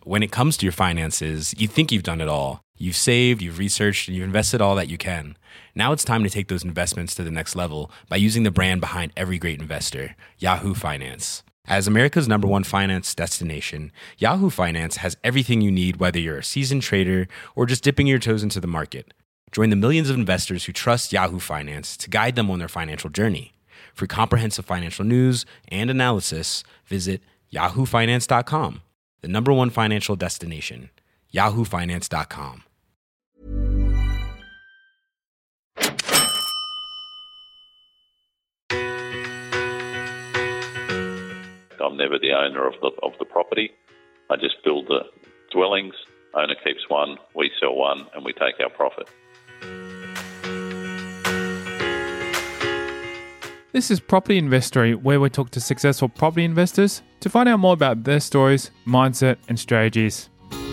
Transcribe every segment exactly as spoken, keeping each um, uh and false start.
When it comes to your finances, you think you've done it all. You've saved, you've researched, and you've invested all that you can. Now it's time to take those investments to the next level by using the brand behind every great investor, Yahoo Finance. As America's number one finance destination, Yahoo Finance has everything you need, whether you're a seasoned trader or just dipping your toes into the market. Join the millions of investors who trust Yahoo Finance to guide them on their financial journey. For comprehensive financial news and analysis, visit yahoo finance dot com, the number one financial destination, yahoo finance dot com. I'm never the owner of the of the property. I just build the dwellings. Owner keeps one, we sell one, and we take our profit. This is Property Investory, where we talk to successful property investors to find out more about their stories, mindset, and strategies.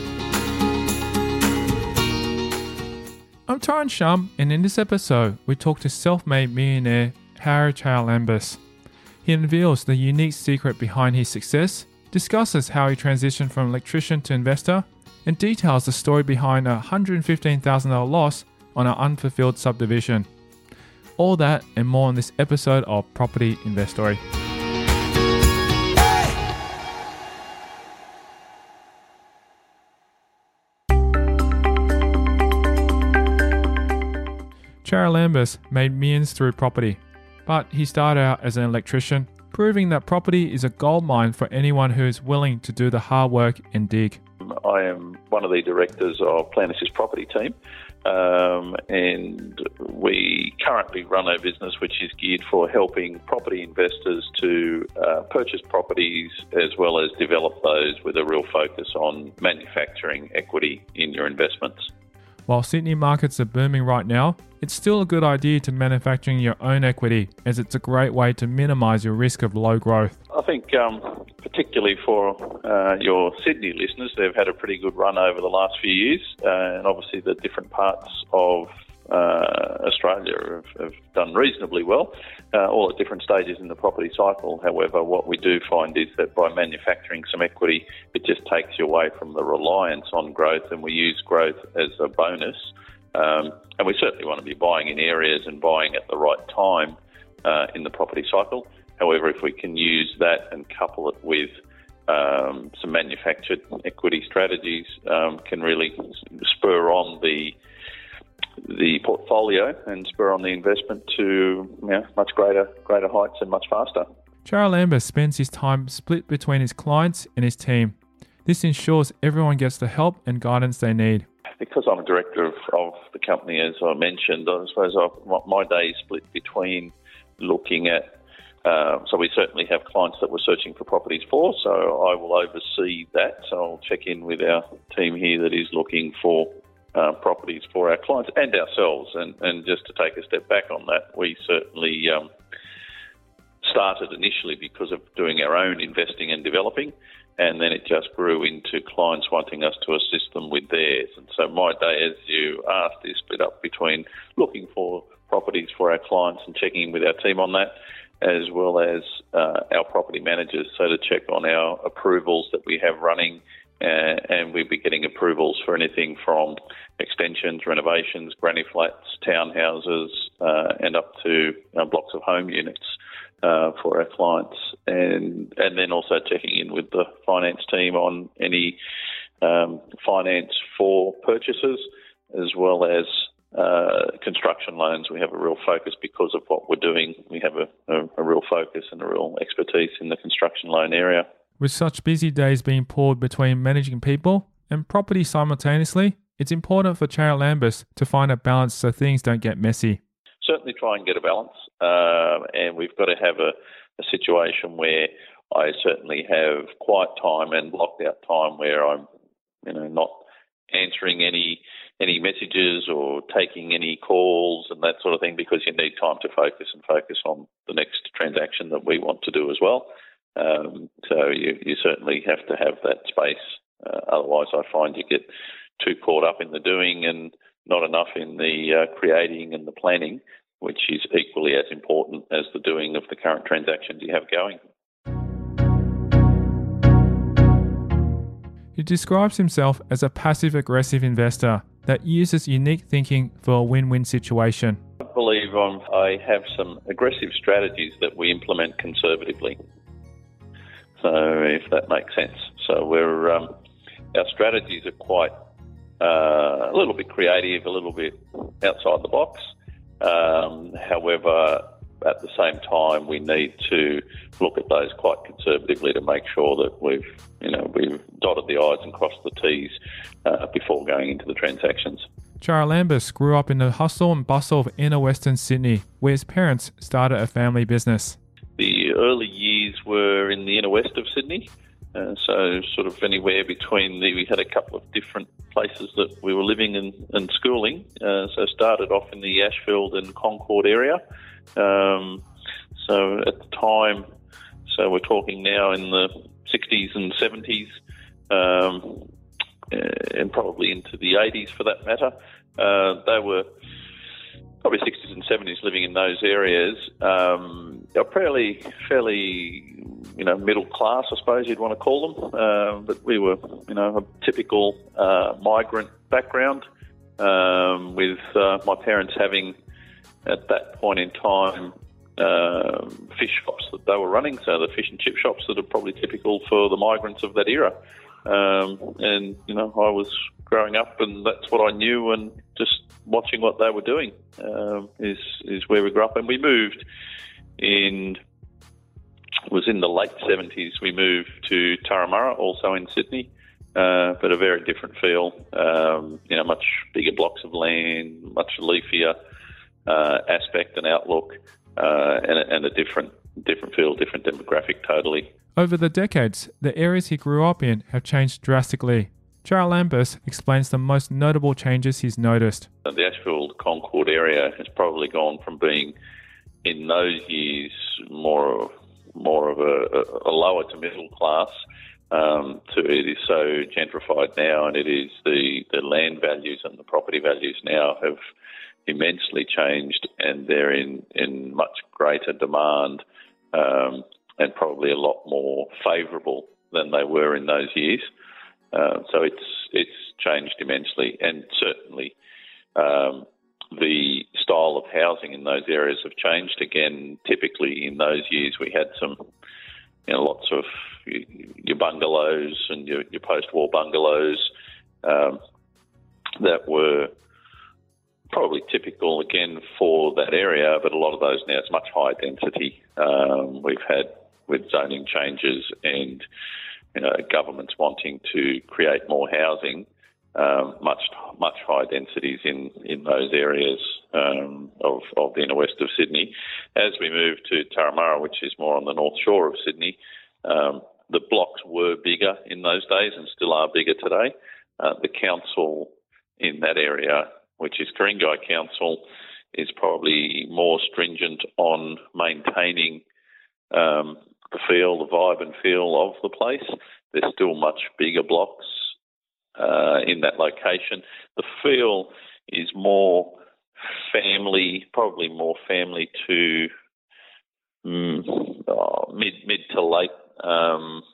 I'm Tyron Shum, and in this episode, we talk to self-made millionaire Harry Charalambous. He unveils the unique secret behind his success, discusses how he transitioned from electrician to investor, and details the story behind a one hundred fifteen thousand dollars loss on an unfulfilled subdivision. All that and more on this episode of Property Investory. Charalambous made millions through property, but he started out as an electrician, proving that property is a gold mine for anyone who is willing to do the hard work and dig. I am one of the directors of Plan Assist Property Team, um, and we currently run a business which is geared for helping property investors to uh, purchase properties as well as develop those with a real focus on manufacturing equity in your investments. While Sydney markets are booming right now, it's still a good idea to manufacturing your own equity, as it's a great way to minimise your risk of low growth. I think um, particularly for uh, your Sydney listeners, they've had a pretty good run over the last few years, uh, and obviously the different parts of uh, Australia have, have done reasonably well, uh, all at different stages in the property cycle. However, what we do find is that by manufacturing some equity, it just takes you away from the reliance on growth, and we use growth as a bonus. Um, and we certainly want to be buying in areas and buying at the right time uh, in the property cycle. However, if we can use that and couple it with um, some manufactured equity strategies, um, can really spur on the the portfolio and spur on the investment to you know, much greater greater heights and much faster. Charalambous spends his time split between his clients and his team. This ensures everyone gets the help and guidance they need. Because I'm a director of, of the company, as I mentioned, I suppose I've, my day is split between looking at, uh, so we certainly have clients that we're searching for properties for, so I will oversee that. So I'll check in with our team here that is looking for uh, properties for our clients and ourselves. And, and just to take a step back on that, we certainly um, started initially because of doing our own investing and developing, and then it just grew into clients wanting us to assist them with theirs. And so my day, as you asked, is split up between looking for properties for our clients and checking in with our team on that, as well as uh, our property managers, so to check on our approvals that we have running, uh, and we'll be getting approvals for anything from extensions, renovations, granny flats, townhouses, uh, and up to uh, blocks of home units. Uh, for our clients, and and then also checking in with the finance team on any um, finance for purchases, as well as uh, construction loans. We have a real focus because of what we're doing. We have a, a, a real focus and a real expertise in the construction loan area. With such busy days being poured between managing people and property simultaneously, it's important for Charalambous to find a balance so things don't get messy. Certainly try and get a balance, uh, and we've got to have a, a situation where I certainly have quiet time and blocked out time where I'm, you know, not answering any any messages or taking any calls and that sort of thing, because you need time to focus and focus on the next transaction that we want to do as well. Um, so you, you certainly have to have that space. Uh, otherwise, I find you get too caught up in the doing and not enough in the uh, creating and the planning, which is equally as important as the doing of the current transactions you have going. He describes himself as a passive-aggressive investor that uses unique thinking for a win-win situation. I believe I'm, I have some aggressive strategies that we implement conservatively. So if that makes sense. So we're um, our strategies are quite uh, a little bit creative, a little bit outside the box. Um, however, at the same time, we need to look at those quite conservatively to make sure that we've, you know, we've dotted the I's and crossed the T's uh, before going into the transactions. Charalambous grew up in the hustle and bustle of inner Western Sydney, where his parents started a family business. The early years were in the inner west of Sydney, uh, so sort of anywhere between the, we had a couple of different places that we were living and, and schooling. Uh, so started off in the Ashfield and Concord area. Um, so at the time, so we're talking now in the sixties and seventies, um, and probably into the eighties for that matter. Uh, they were probably sixties and seventies living in those areas. Um, they're fairly, fairly, you know, middle class, I suppose you'd want to call them. Uh, but we were, you know, a typical uh, migrant background, um, with uh, my parents having, at that point in time, uh, fish shops that they were running, so the fish and chip shops that are probably typical for the migrants of that era. Um, and, you know, I was growing up and that's what I knew, and just watching what they were doing um, is is where we grew up. And we moved in, it was in the late seventies, we moved to Turramurra, also in Sydney, uh, but a very different feel, um, you know, much bigger blocks of land, much leafier uh, aspect and outlook, uh, and, and a different different feel, different demographic totally. Over the decades, the areas he grew up in have changed drastically. Charalambous explains the most notable changes he's noticed. The Ashfield Concord area has probably gone from being, in those years, more of, more of a, a lower to middle class, um, to it is so gentrified now, and it is the, the land values and the property values now have immensely changed, and they're in, in much greater demand, um, and probably a lot more favourable than they were in those years. Uh, so it's it's changed immensely, and certainly um, the style of housing in those areas have changed. Again, typically in those years we had some, you know, lots of your bungalows and your, your post-war bungalows um, that were probably typical again for that area, but a lot of those now it's much higher density. Um, we've had with zoning changes and, you know, governments wanting to create more housing, um, much much higher densities in, in those areas um, of, of the inner west of Sydney. As we move to Turramurra, which is more on the north shore of Sydney, um, the blocks were bigger in those days and still are bigger today. Uh, the council in that area, which is Ku-ring-gai Council, is probably more stringent on maintaining um, the feel, the vibe and feel of the place. There's still much bigger blocks uh, in that location. The feel is more family, probably more family to mm, oh, mid mid to late um,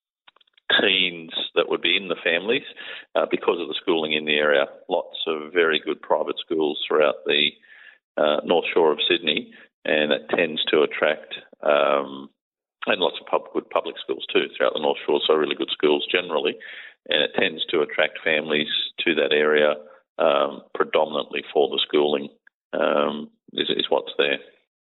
teens that would be in the families uh, because of the schooling in the area. Lots of very good private schools throughout the uh, North Shore of Sydney, and it tends to attract um, and lots of pub, good public schools too throughout the North Shore, so really good schools generally, and it tends to attract families to that area um, predominantly for the schooling um, is, is what's there.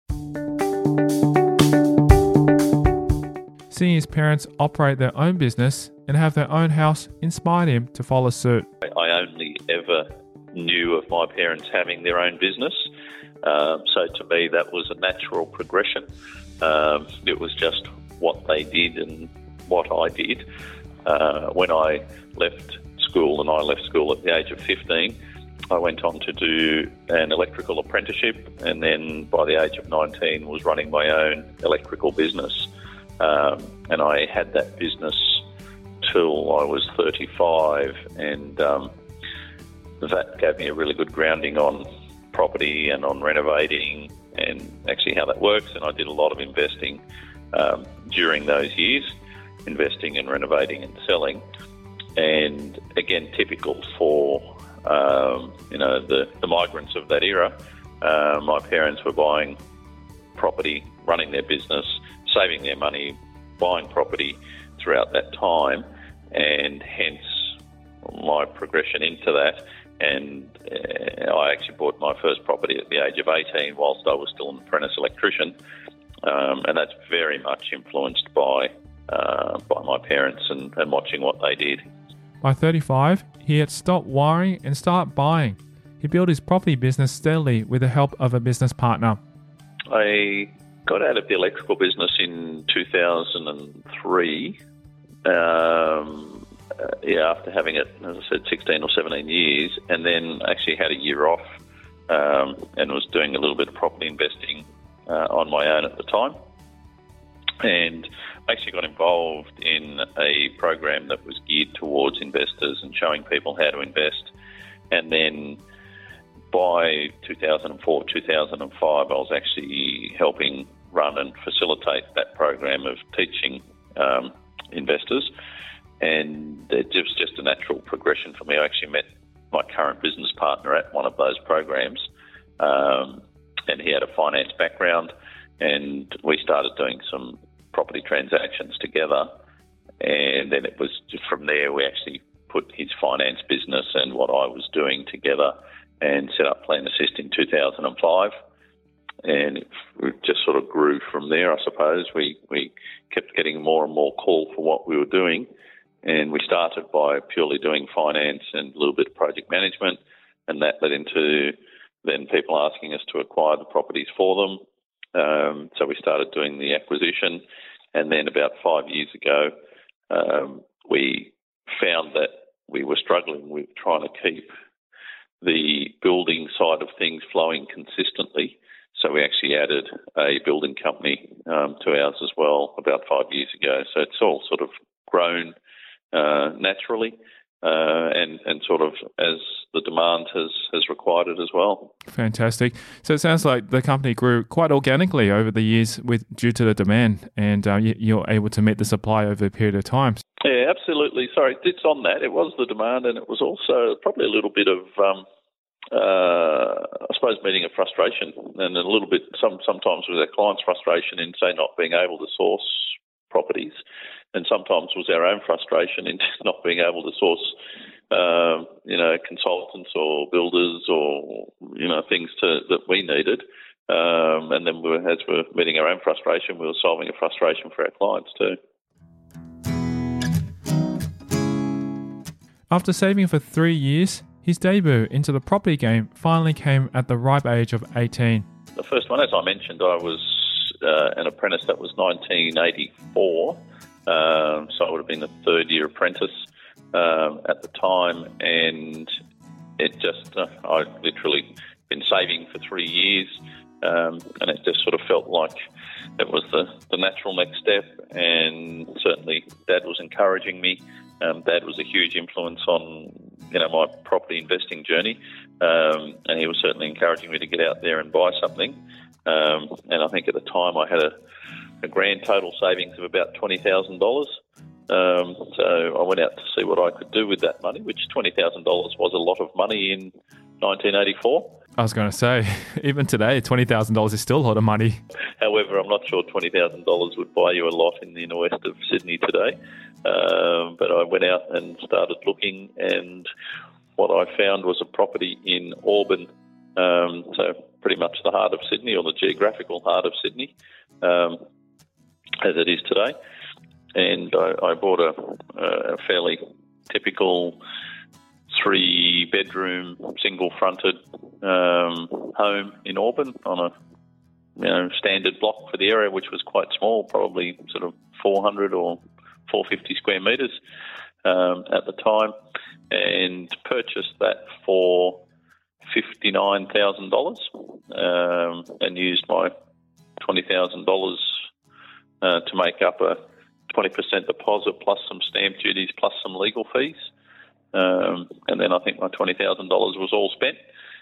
Seeing his parents operate their own business and have their own house inspired him to follow suit. I only ever knew of my parents having their own business, um, so to me that was a natural progression. Um, it was just what they did and what I did. Uh, when I left school, and I left school at the age of fifteen, I went on to do an electrical apprenticeship, and then by the age of nineteen was running my own electrical business. Um, and I had that business till I was thirty-five, and um, that gave me a really good grounding on property and on renovating and actually how that works. And I did a lot of investing um, during those years, investing and renovating and selling. and again, typical for um, you know the, the migrants of that era. Uh, my parents were buying property, running their business, saving their money, buying property throughout that time, and hence my progression into that. And uh, I actually bought my first property at the age of eighteen whilst I was still an apprentice electrician. Um, and that's very much influenced by uh, by my parents and, and watching what they did. By thirty-five, he had stopped worrying and started buying. He built his property business steadily with the help of a business partner. I got out of the electrical business in two thousand three. Um, uh, yeah, after having it, as I said, sixteen or seventeen years, and then actually had a year off um, and was doing a little bit of property investing uh, on my own at the time. And I actually got involved in a program that was geared towards investors and showing people how to invest. And then by two thousand four, two thousand five, I was actually helping run and facilitate that program of teaching um, investors. And it was just a natural progression for me. I actually met my current business partner at one of those programs, um, and he had a finance background, and we started doing some property transactions together. And then it was just from there we actually put his finance business and what I was doing together and set up Plan Assist in two thousand five. And it just sort of grew from there, I suppose. We, we kept getting more and more call for what we were doing. And we started by purely doing finance and a little bit of project management. And that led into then people asking us to acquire the properties for them. Um, so we started doing the acquisition. And then about five years ago, um, we found that we were struggling with trying to keep the building side of things flowing consistently. So we actually added a building company um, to ours as well about five years ago. So it's all sort of grown uh, naturally uh, and, and sort of as the demand has, has required it as well. Fantastic. So it sounds like the company grew quite organically over the years with due to the demand, and uh, you, you're able to meet the supply over a period of time. Yeah, absolutely. Sorry, it's on that. It was the demand, and it was also probably a little bit of, um, uh, I suppose, meeting a frustration, and a little bit some sometimes with our clients' frustration in, say, not being able to source properties, and sometimes was our own frustration in not being able to source, um, you know, consultants or builders or, you know, things to, that we needed. Um, and then we were, as we were meeting our own frustration, we were solving a frustration for our clients too. After saving for three years, his debut into the property game finally came at the ripe age of eighteen. The first one, as I mentioned, I was uh, an apprentice. That was nineteen eighty-four. Um, so I would have been a third year apprentice um, at the time, and it just, uh, I'd literally been saving for three years, um, and it just sort of felt like it was the, the natural next step, and certainly Dad was encouraging me. Um, Dad was a huge influence on, you know, my property investing journey, um, and he was certainly encouraging me to get out there and buy something. Um, and I think at the time I had a, a grand total savings of about twenty thousand dollars. Um, so I went out to see what I could do with that money, which twenty thousand dollars was a lot of money in nineteen eighty-four. I was going to say, even today, twenty thousand dollars is still a lot of money. However, I'm not sure twenty thousand dollars would buy you a lot in the inner west of Sydney today. Um, but I went out and started looking, and what I found was a property in Auburn, um, so pretty much the heart of Sydney, or the geographical heart of Sydney, um, as it is today. And I, I bought a, a fairly typical three-bedroom, single-fronted um, home in Auburn on a you know standard block for the area, which was quite small, probably sort of four hundred or four hundred fifty square metres um, at the time, and purchased that for fifty-nine thousand dollars um, and used my twenty thousand dollars uh, to make up a twenty percent deposit plus some stamp duties plus some legal fees. Um, and then I think my twenty thousand dollars was all spent.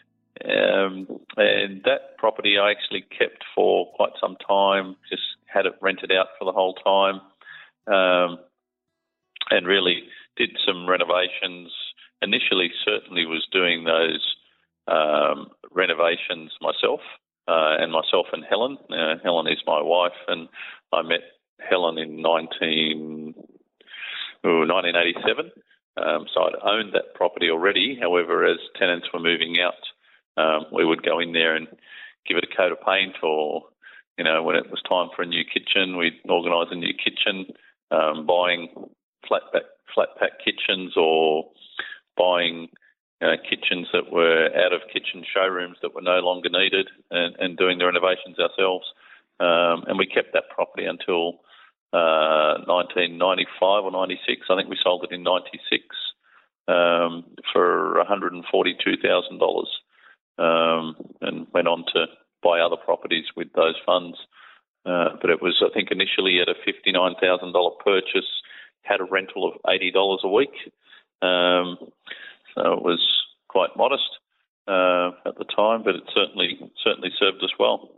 Um, and that property I actually kept for quite some time, just had it rented out for the whole time, um, and really did some renovations. Initially, certainly was doing those um, renovations myself, uh, and myself and Helen. Uh, Helen is my wife, and I met Helen in nineteen, ooh, nineteen eighty-seven. Um, so I'd owned that property already. However, as tenants were moving out, um, we would go in there and give it a coat of paint, or, you know, when it was time for a new kitchen, we'd organise a new kitchen, um, buying flat pack, flat pack kitchens, or buying uh, kitchens that were out of kitchen showrooms that were no longer needed, and, and doing the renovations ourselves. Um, and we kept that property until uh, nineteen ninety-five or ninety-six. I think we sold it in ninety-six um, for one hundred forty-two thousand dollars, um, and went on to buy other properties with those funds. Uh, but it was, I think, initially at a fifty-nine thousand dollars purchase, had a rental of eighty dollars a week. Um, so it was quite modest uh, at the time, but it certainly certainly served us well.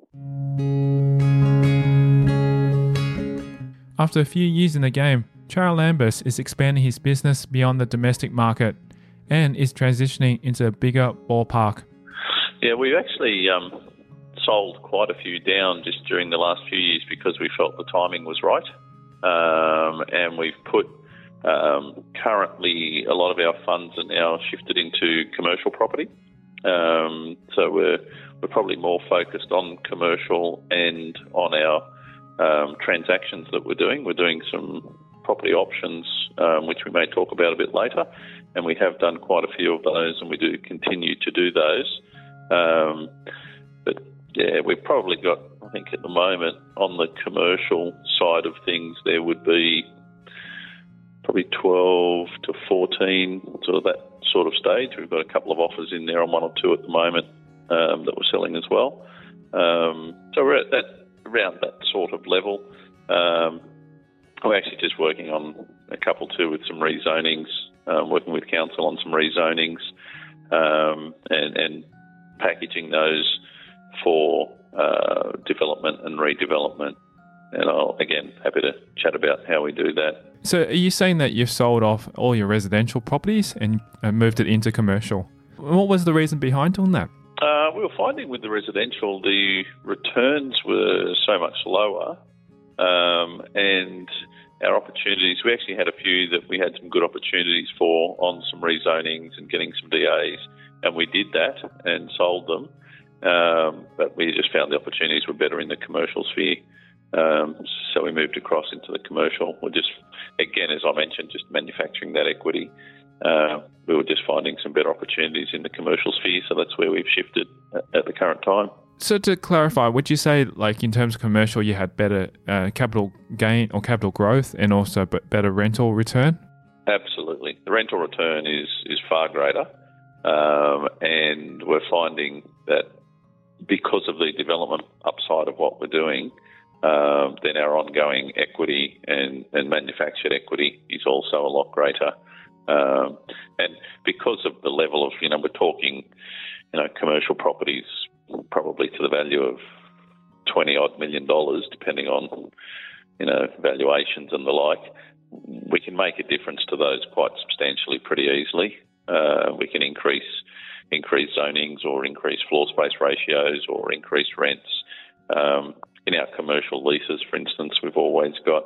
After a few years in the game, Charles Lambus is expanding his business beyond the domestic market and is transitioning into a bigger ballpark. Yeah, we've actually um, sold quite a few down just during the last few years because we felt the timing was right. Um, and we've put um, currently a lot of our funds are now shifted into commercial property. Um, so we're we're probably more focused on commercial and on our um, transactions that we're doing. We're doing some property options, um, which we may talk about a bit later, and we have done quite a few of those, and we do continue to do those. Um, but yeah, we've probably got, I think at the moment, on the commercial side of things, there would be probably twelve to fourteen, sort of that sort of stage. We've got a couple of offers in there on one or two at the moment um, that we're selling as well. Um, so we're at that, around that sort of level. Um, we're actually just working on a couple too with some rezonings, um, working with council on some rezonings, um, and, and packaging those for uh, development and redevelopment. And I'll, again, happy to chat about how we do that. So are you saying that you've sold off all your residential properties and uh, moved it into commercial? What was the reason behind doing that? Uh, we were finding with the residential, the returns were so much lower, um, and our opportunities, we actually had a few that we had some good opportunities for on some rezonings and getting some D As, and we did that and sold them. Um, but we just found the opportunities were better in the commercial sphere. Um, so we moved across into the commercial. We're just, again, as I mentioned, just manufacturing that equity. Uh, we were just finding some better opportunities in the commercial sphere, so that's where we've shifted at, at the current time. So to clarify, would you say, like in terms of commercial, you had better uh, capital gain or capital growth and also b- better rental return? Absolutely. The rental return is, is far greater, um, and we're finding that because of the development upside of what we're doing, Um, then our ongoing equity and, and manufactured equity is also a lot greater. Um, and because of the level of, you know, we're talking, you know, commercial properties probably to the value of twenty odd million dollars, depending on, you know, valuations and the like, we can make a difference to those quite substantially pretty easily. Uh, we can increase, increase zonings or increase floor space ratios or increase rents. Um, In our commercial leases, for instance, we've always got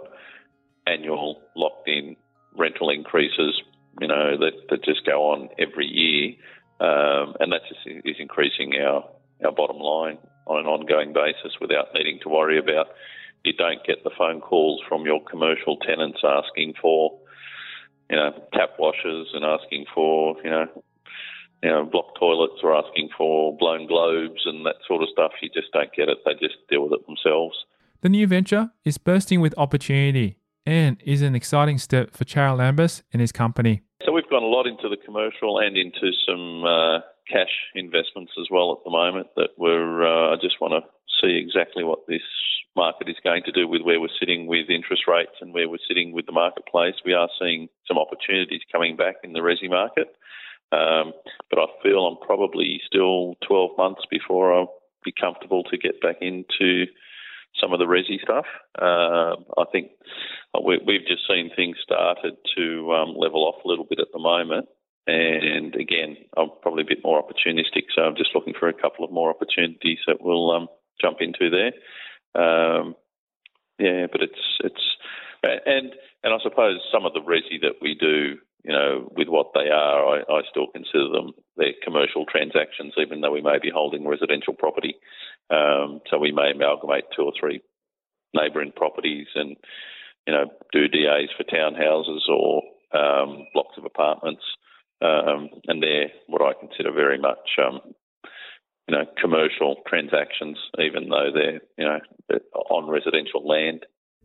annual locked-in rental increases, you know, that, that just go on every year, um, and that just is increasing our, our bottom line on an ongoing basis without needing to worry about. You don't get the phone calls from your commercial tenants asking for, you know, tap washers and asking for, you know, you know, block toilets or asking for blown globes and that sort of stuff. You just don't get it. They just deal with it themselves. The new venture is bursting with opportunity and is an exciting step for Charles Lambus and his company. So we've gone a lot into the commercial and into some uh, cash investments as well at the moment that we're, uh, I just want to see exactly what this market is going to do with where we're sitting with interest rates and where we're sitting with the marketplace. We are seeing some opportunities coming back in the resi market. Um, but I feel I'm probably still twelve months before I'll be comfortable to get back into some of the resi stuff. Uh, I think we, we've just seen things started to um, level off a little bit at the moment. And again, I'm probably a bit more opportunistic, so I'm just looking for a couple of more opportunities that we'll um, jump into there. Um, yeah, but it's it's and and I suppose some of the resi that we do, you know, with what they are, I, I still consider them they're commercial transactions, even though we may be holding residential property. Um, so we may amalgamate two or three neighbouring properties and, you know, do D As for townhouses or um, blocks of apartments. Um, and they're what I consider very much, um, you know, commercial transactions, even though they're, you know, on residential land.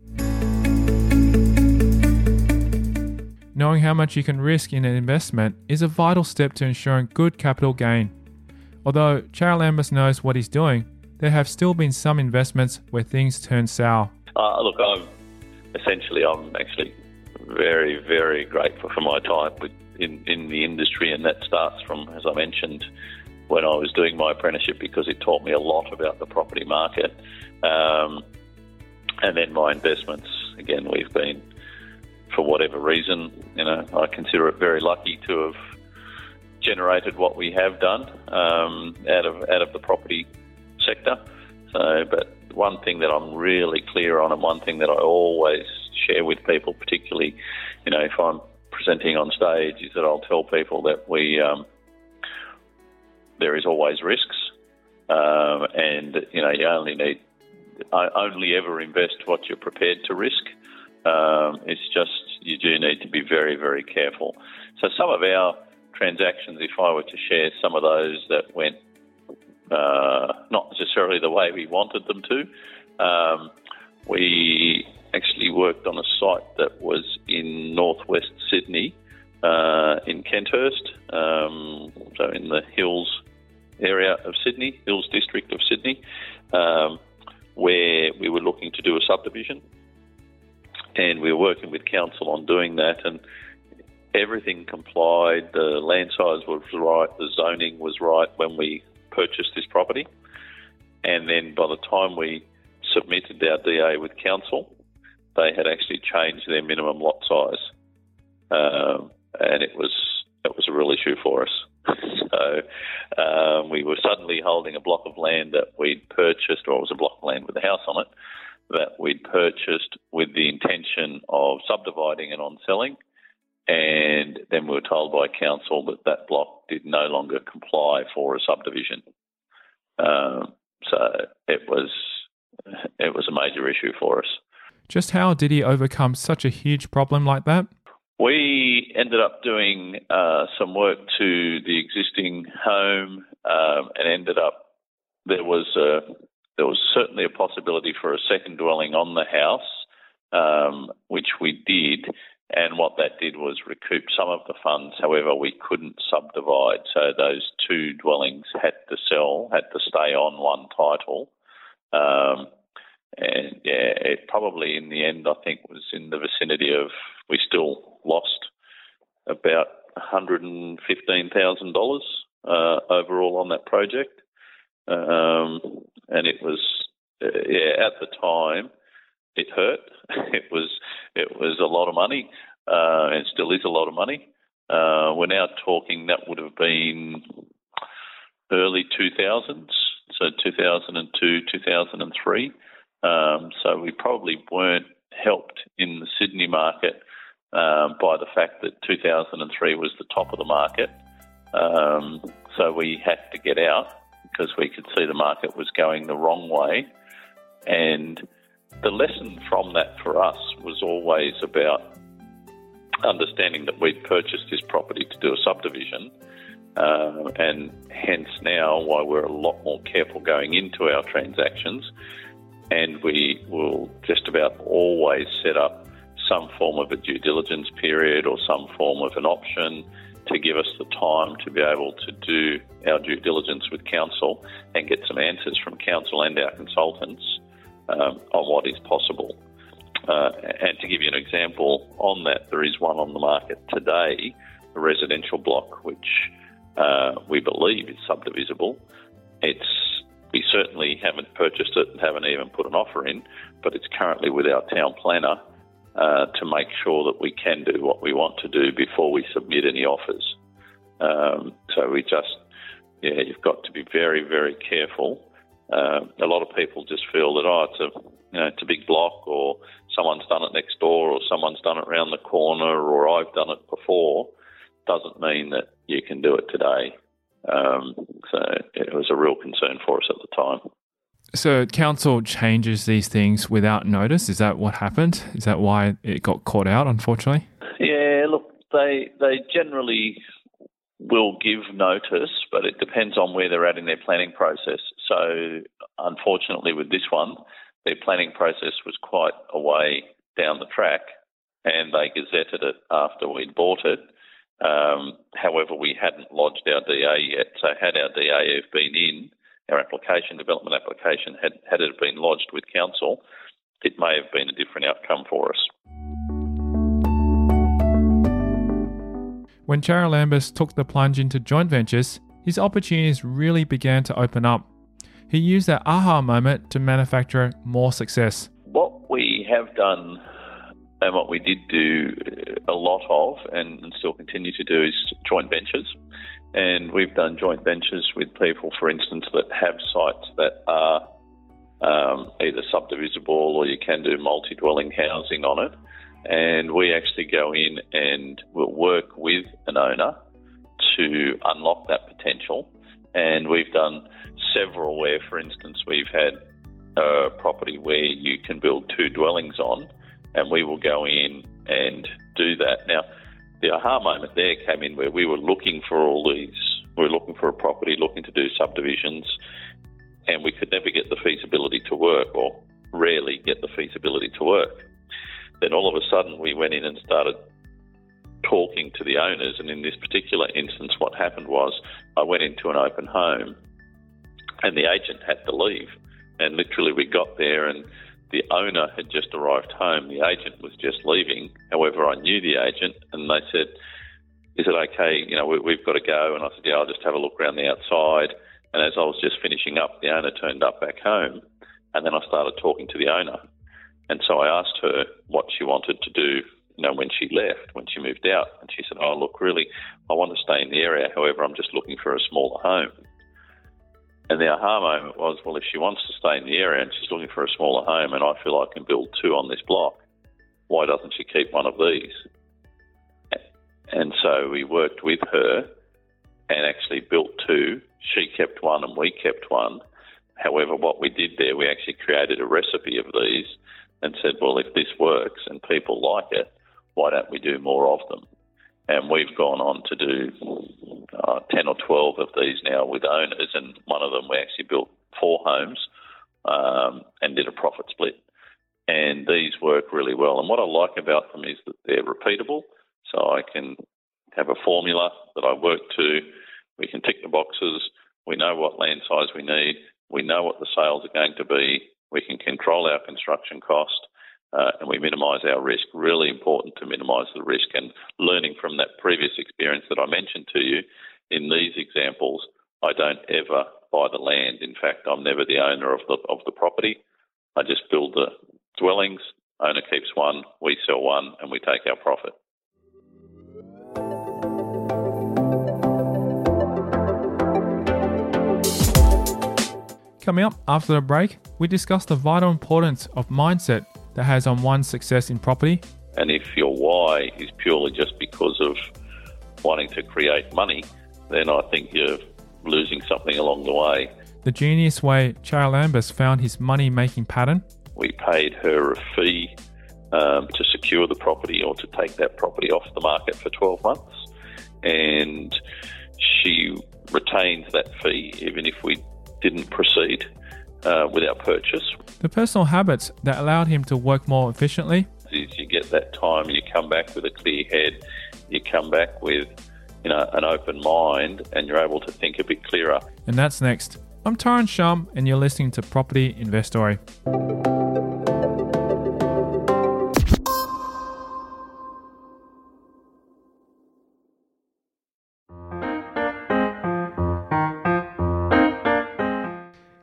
Knowing how much you can risk in an investment is a vital step to ensuring good capital gain. Although Charalambous knows what he's doing, there have still been some investments where things turn sour. Uh, look, I'm essentially, I'm actually very, very grateful for my time with In, in the industry, and that starts from, as I mentioned, when I was doing my apprenticeship, because it taught me a lot about the property market. Um, and then my investments, again, we've been, for whatever reason, you know, I consider it very lucky to have generated what we have done um, out of out of the property sector. So, but one thing that I'm really clear on, and one thing that I always share with people, particularly, you know, if I'm presenting on stage, is that I'll tell people that we um, there is always risks, um, and you know you only need I only ever invest what you're prepared to risk. Um, it's just you do need to be very, very careful. So some of our transactions, if I were to share some of those that went uh, not necessarily the way we wanted them to, um, we actually worked on a site that was in northwest Sydney, uh, in Kenthurst, um, so in the Hills area of Sydney, Hills district of Sydney, um, where we were looking to do a subdivision. And we were working with council on doing that, and everything complied. The land size was right, the zoning was right when we purchased this property. And then by the time we submitted our D A with council, they had actually changed their minimum lot size, um, and it was it was a real issue for us. so um, we were suddenly holding a block of land that we'd purchased, or it was a block of land with a house on it, that we'd purchased with the intention of subdividing and on selling, and then we were told by council that that block did no longer comply for a subdivision. Um, so it was it was a major issue for us. Just how did he overcome such a huge problem like that? We ended up doing uh, some work to the existing home, um, and ended up there was a There was certainly a possibility for a second dwelling on the house, um, which we did, and what that did was recoup some of the funds. However, we couldn't subdivide, so those two dwellings had to sell, had to stay on one title. Um, and yeah, it probably in the end, I think, was in the vicinity of, we still lost about one hundred fifteen thousand dollars uh, overall on that project. Um, and it was, uh, yeah, at the time, it hurt. It was, it was a lot of money. Uh, and still is a lot of money. Uh, we're now talking that would have been early two thousands, so two thousand two, two thousand three. Um, so we probably weren't helped in the Sydney market um, by the fact that two thousand three was the top of the market. Um, so we had to get out, because we could see the market was going the wrong way. And the lesson from that for us was always about understanding that we'd purchased this property to do a subdivision, uh, and hence now why we're a lot more careful going into our transactions, and we will just about always set up some form of a due diligence period or some form of an option to give us the time to be able to do our due diligence with council and get some answers from council and our consultants um, on what is possible. Uh, and to give you an example on that, there is one on the market today, a residential block, which uh, we believe is subdivisible. It's We certainly haven't purchased it and haven't even put an offer in, but it's currently with our town planner uh, to make sure that we can do what we want to do before we submit any offers. Um, so we just, yeah, you've got to be very, very careful. Uh, a lot of people just feel that, oh, it's a, you know, it's a big block, or someone's done it next door, or someone's done it round the corner, or I've done it before. Doesn't mean that you can do it today. Um, so it was a real concern for us at the time. So council changes these things without notice. Is that what happened? Is that why it got caught out, unfortunately? Yeah, look, they they generally will give notice, but it depends on where they're at in their planning process. So unfortunately with this one, their planning process was quite a way down the track, and they gazetted it after we'd bought it. Um, however, we hadn't lodged our D A yet. So had our D A been in, our application, development application, had, had it been lodged with council, it may have been a different outcome for us. When Charalambous took the plunge into joint ventures, his opportunities really began to open up. He used that aha moment to manufacture more success. What we have done and what we did do a lot of and, and still continue to do is joint ventures. And we've done joint ventures with people, for instance, that have sites that are um, either subdivisible or you can do multi-dwelling housing on it. And we actually go in and we'll work with an owner to unlock that potential. And we've done several where, for instance, we've had a property where you can build two dwellings on, and we will go in and do that. Now, the aha moment there came in where we were looking for all these, we were looking for a property, looking to do subdivisions, and we could never get the feasibility to work, or rarely get the feasibility to work. Then all of a sudden we went in and started talking to the owners, and in this particular instance what happened was I went into an open home and the agent had to leave, and literally we got there and the owner had just arrived home, the agent was just leaving. However, I knew the agent and they said, is it okay, you know, we, we've got to go? And I said, yeah, I'll just have a look around the outside. And as I was just finishing up, the owner turned up back home, and then I started talking to the owner. And so I asked her what she wanted to do, you know, when she left, when she moved out. And she said, oh, look, really, I want to stay in the area. However, I'm just looking for a smaller home. And the aha moment was, well, if she wants to stay in the area and she's looking for a smaller home and I feel I can build two on this block, why doesn't she keep one of these? And so we worked with her and actually built two. She kept one and we kept one. However, what we did there, we actually created a recipe of these and said, well, if this works and people like it, why don't we do more of them? And we've gone on to do uh, ten or twelve of these now with owners, and one of them we actually built four homes um, and did a profit split. And these work really well. And what I like about them is that they're repeatable, so I can have a formula that I work to. We can tick the boxes. We know what land size we need. We know what the sales are going to be. We can control our construction cost, uh, and we minimise our risk. Really important to minimise the risk. And learning from that previous experience that I mentioned to you, in these examples, I don't ever buy the land. In fact, I'm never the owner of the of the property. I just build the dwellings, owner keeps one, we sell one, and we take our profit. Coming up after the break, we discuss the vital importance of mindset that has on one's success in property. And if your why is purely just because of wanting to create money, then I think you're losing something along the way. The genius way Charalambous found his money-making pattern. We paid her a fee um, to secure the property or to take that property off the market for twelve months. And she retained that fee even if we didn't proceed uh, with our purchase. The personal habits that allowed him to work more efficiently. Is you get that time, you come back with a clear head, you come back with, you know, an open mind, and you're able to think a bit clearer. And that's next. I'm Tyron Shum, and you're listening to Property Investory.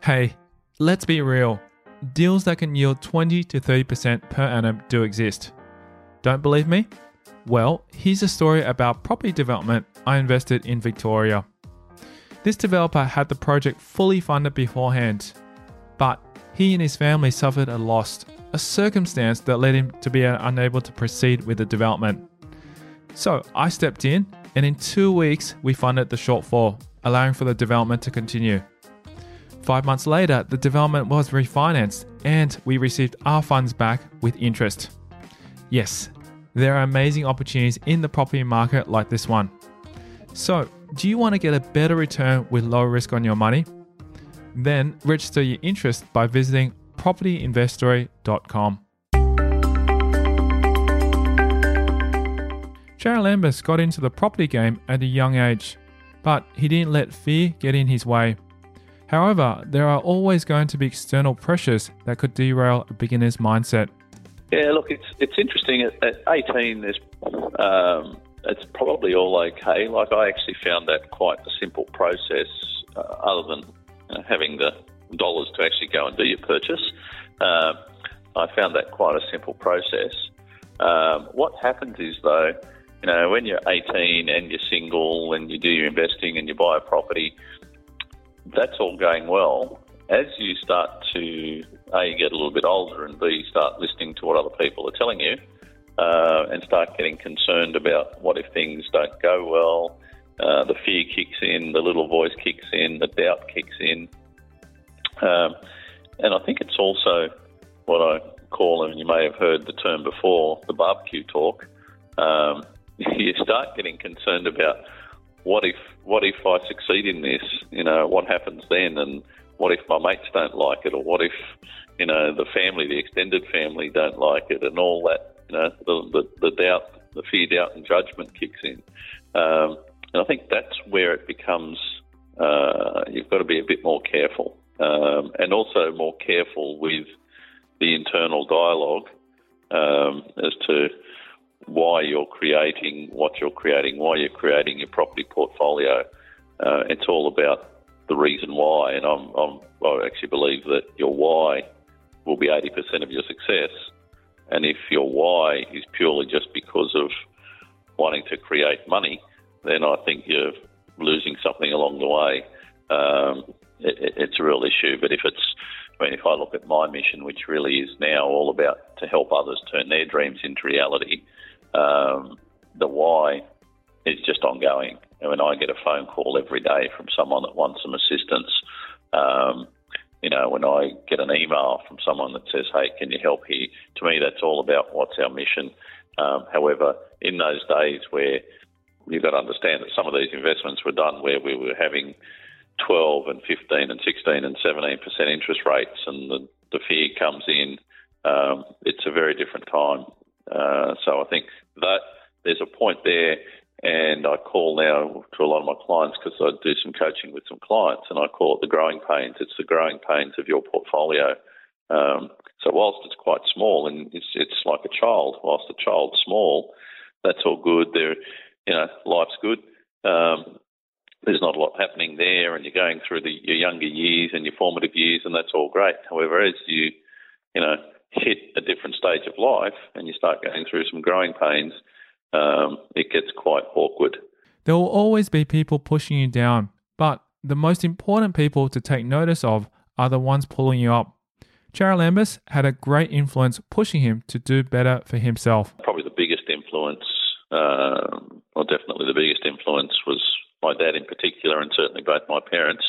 Hey, let's be real. Deals that can yield twenty to thirty percent per annum do exist. Don't believe me? Well, here's a story about property development I invested in Victoria. This developer had the project fully funded beforehand, but he and his family suffered a loss, a circumstance that led him to be unable to proceed with the development. So I stepped in, and in two weeks we funded the shortfall, allowing for the development to continue. Five months later, the development was refinanced and we received our funds back with interest. Yes, there are amazing opportunities in the property market like this one. So, do you want to get a better return with low risk on your money? Then register your interest by visiting property investory dot com. Jared Lambus got into the property game at a young age, but he didn't let fear get in his way. However, there are always going to be external pressures that could derail a beginner's mindset. Yeah, look, it's it's interesting. At, at eighteen, there's um, it's probably all okay. Like, I actually found that quite a simple process, uh, other than you know, having the dollars to actually go and do your purchase. Uh, I found that quite a simple process. Um, what happens is, though, you know, when you're eighteen and you're single and you do your investing and you buy a property, that's all going well. As you start to, A, get a little bit older, and B, start listening to what other people are telling you, uh, and start getting concerned about what if things don't go well, uh, the fear kicks in, the little voice kicks in, the doubt kicks in. Um, and I think it's also what I call, and you may have heard the term before, the barbecue talk. Um, you start getting concerned about what if what if I succeed in this? You know, what happens then? And what if my mates don't like it? Or what if, you know, the family, the extended family don't like it, and all that, you know, the, the, the doubt, the fear, doubt and judgment kicks in. Um, and I think that's where it becomes, uh, you've got to be a bit more careful, um, and also more careful with the internal dialogue um, as to why you're creating what you're creating, why you're creating your property portfolio. Uh, it's all about the reason why, and I'm, I'm, I actually believe that your why will be eighty percent of your success. And if your why is purely just because of wanting to create money, then I think you're losing something along the way. Um, it, it's a real issue. But if it's, I mean, if I look at my mission, which really is now all about to help others turn their dreams into reality, um, the why is just ongoing. And when I get a phone call every day from someone that wants some assistance, um, you know, when I get an email from someone that says, hey, can you help here? To me, that's all about what's our mission. Um, however, in those days where you've got to understand that some of these investments were done where we were having twelve and fifteen and sixteen and seventeen percent interest rates, and the, the fear comes in, um, it's a very different time. Uh, so I think that there's a point there, and I call now to a lot of my clients, because I do some coaching with some clients, and I call it the growing pains. It's the growing pains of your portfolio. Um, so whilst it's quite small, and it's it's like a child, whilst the child's small, that's all good. There, you know, life's good. Um, there's not a lot happening there, and you're going through the, your younger years and your formative years, and that's all great. However, as you, you know, hit a different stage of life and you start going through some growing pains, um, it gets quite awkward. There will always be people pushing you down, but the most important people to take notice of are the ones pulling you up. Jared Lambus had a great influence pushing him to do better for himself. Probably the biggest influence, uh, or definitely the biggest influence, was my dad in particular, and certainly both my parents.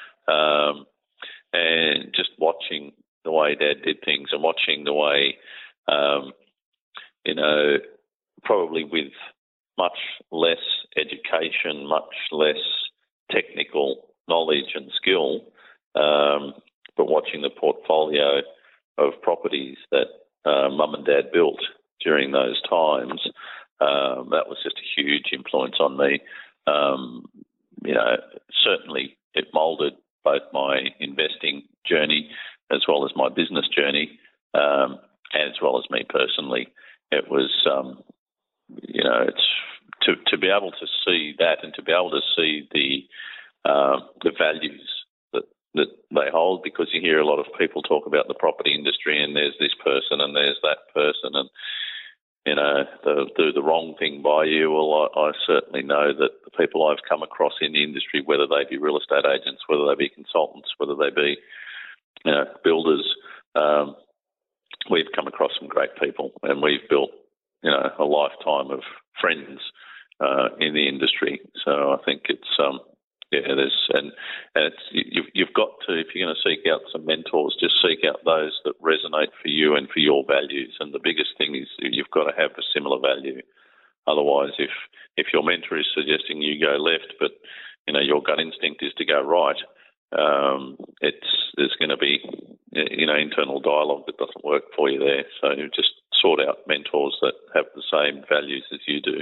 Um, and just watching the way Dad did things, and watching the way, um, you know, probably with much less education, much less technical knowledge and skill, um, but watching the portfolio of properties that uh, Mum and Dad built during those times, um, that was just a huge influence on me. Um, you know, certainly it moulded both my investing journey as well as my business journey, um, and as well as me personally. It was, um, you know, it's to to be able to see that, and to be able to see the uh, the values that that they hold, because you hear a lot of people talk about the property industry and there's this person and there's that person and, you know, they'll do the wrong thing by you. Well, I, I certainly know that the people I've come across in the industry, whether they be real estate agents, whether they be consultants, whether they be, you know, builders, um, we've come across some great people, and we've built, you know, a lifetime of friends uh, in the industry. So I think it's, um, yeah, there's, and, and it's, you've, you've got to, if you're going to seek out some mentors, just seek out those that resonate for you and for your values. And the biggest thing is you've got to have a similar value. Otherwise, if, if your mentor is suggesting you go left, but, you know, your gut instinct is to go right, um, it's, there's going to be, you know, internal dialogue that doesn't work for you there. So just sort out mentors that have the same values as you do.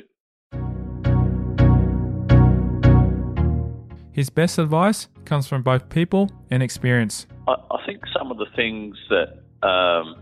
His best advice comes from both people and experience. I, I think some of the things that um,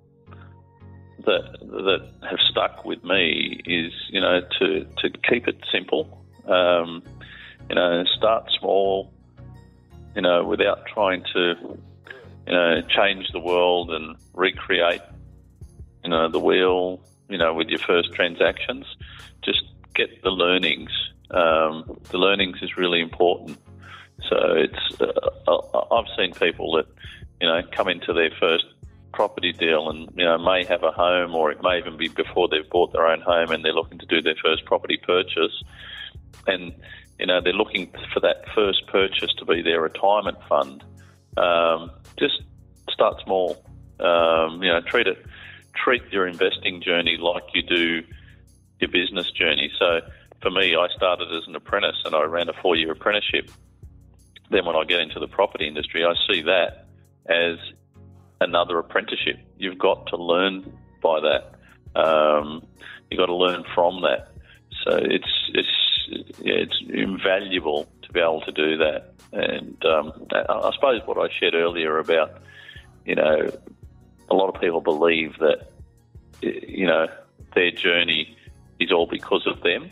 that that have stuck with me is, you know, to, to keep it simple. Um, you know, start small. You know, without trying to, you know, change the world and recreate, you know, the wheel, you know, with your first transactions. Just get the learnings. Um, the learnings is really important. So it's, uh, I've seen people that, you know, come into their first property deal and, you know, may have a home, or it may even be before they've bought their own home and they're looking to do their first property purchase. And, you know, they're looking for that first purchase to be their retirement fund. Um, just start small. Um, you know, treat it, treat your investing journey like you do your business journey. So for me, I started as an apprentice and I ran a four-year apprenticeship. Then when I get into the property industry, I see that as another apprenticeship. You've got to learn by that. Um, you've got to learn from that. So it's it's yeah, it's invaluable to be able to do that. And um, I suppose what I shared earlier about, you know, a lot of people believe that, you know, their journey is all because of them.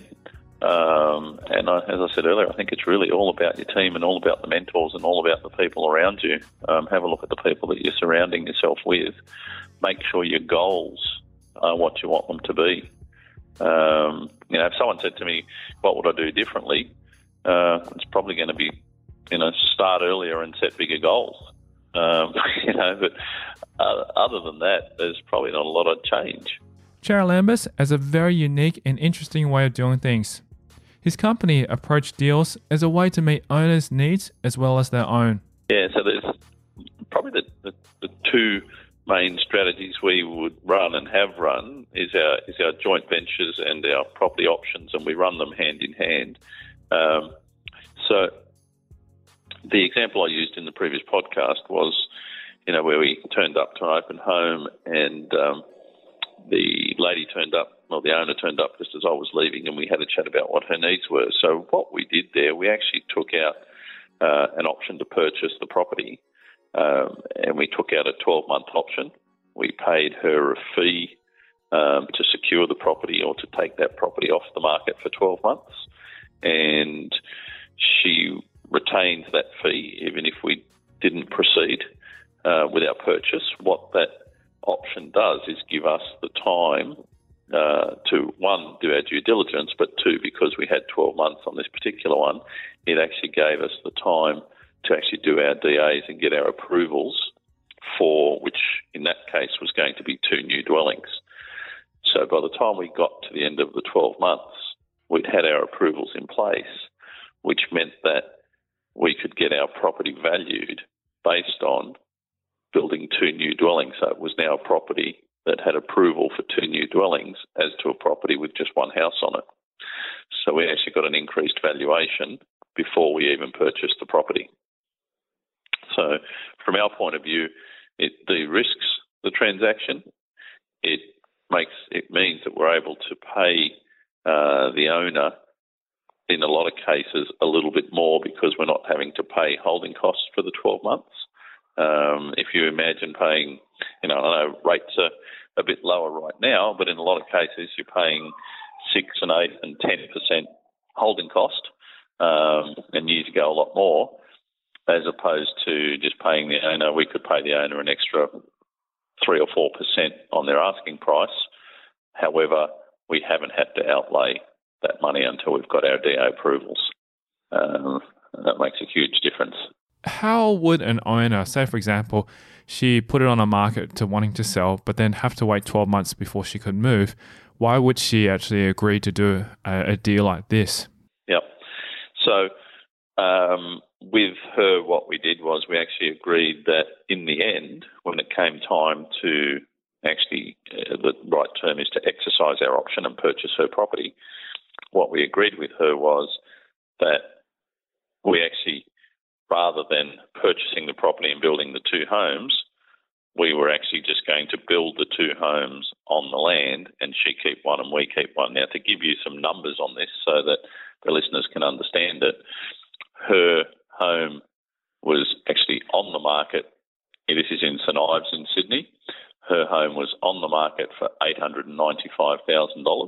Um, and I, as I said earlier, I think it's really all about your team and all about the mentors and all about the people around you. Um, have a look at the people that you're surrounding yourself with. Make sure your goals are what you want them to be. Um, you know, if someone said to me, what would I do differently? Uh, it's probably going to be, you know, start earlier and set bigger goals. Um, you know, but uh, other than that, there's probably not a lot of change. Charalambous has a very unique and interesting way of doing things. His company approached deals as a way to meet owners' needs as well as their own. Yeah, so there's probably the, the, the two main strategies we would run and have run is our is our joint ventures and our property options, and we run them hand in hand. Um, so the example I used in the previous podcast was, you know, where we turned up to an open home and um, the lady turned up, well, the owner turned up just as I was leaving, and we had a chat about what her needs were. So what we did there, we actually took out uh, an option to purchase the property, um, and we took out a twelve-month option. We paid her a fee um, to secure the property or to take that property off the market for twelve months, and she retained that fee even if we didn't proceed uh, with our purchase. What that option does is give us the time uh, to, one, do our due diligence, but two, because we had twelve months on this particular one, it actually gave us the time to actually do our D As and get our approvals for, which in that case was going to be two new dwellings. So by the time we got to the end of the twelve months, we'd had our approvals in place, which meant that we could get our property valued based on building two new dwellings. So it was now a property that had approval for two new dwellings as to a property with just one house on it. So we actually got an increased valuation before we even purchased the property. So from our point of view, it de-risks the transaction. It makes it means that we're able to pay uh, the owner, in a lot of cases, a little bit more because we're not having to pay holding costs for the twelve months. Um, if you imagine paying, you know, I know rates are a bit lower right now, but in a lot of cases you're paying six and eight and ten percent holding cost, um, and years ago a lot more. as opposed to just paying the owner. We could pay the owner an extra three or four percent on their asking price. However, we haven't had to outlay that money until we've got our D A approvals. Um, and that makes a huge difference. How would an owner, say for example, she put it on a market to wanting to sell, but then have to wait twelve months before she could move? Why would she actually agree to do a, a deal like this? Yep. So um, with her, what we did was we actually agreed that in the end, when it came time to actually, uh, the right term is to exercise our option and purchase her property, what we agreed with her was that we actually, rather than purchasing the property and building the two homes, we were actually just going to build the two homes on the land, and she keep one and we keep one. Now, to give you some numbers on this so that the listeners can understand it, her home was actually on the market. This is in St Ives in Sydney. Her home was on the market for eight hundred ninety-five thousand dollars.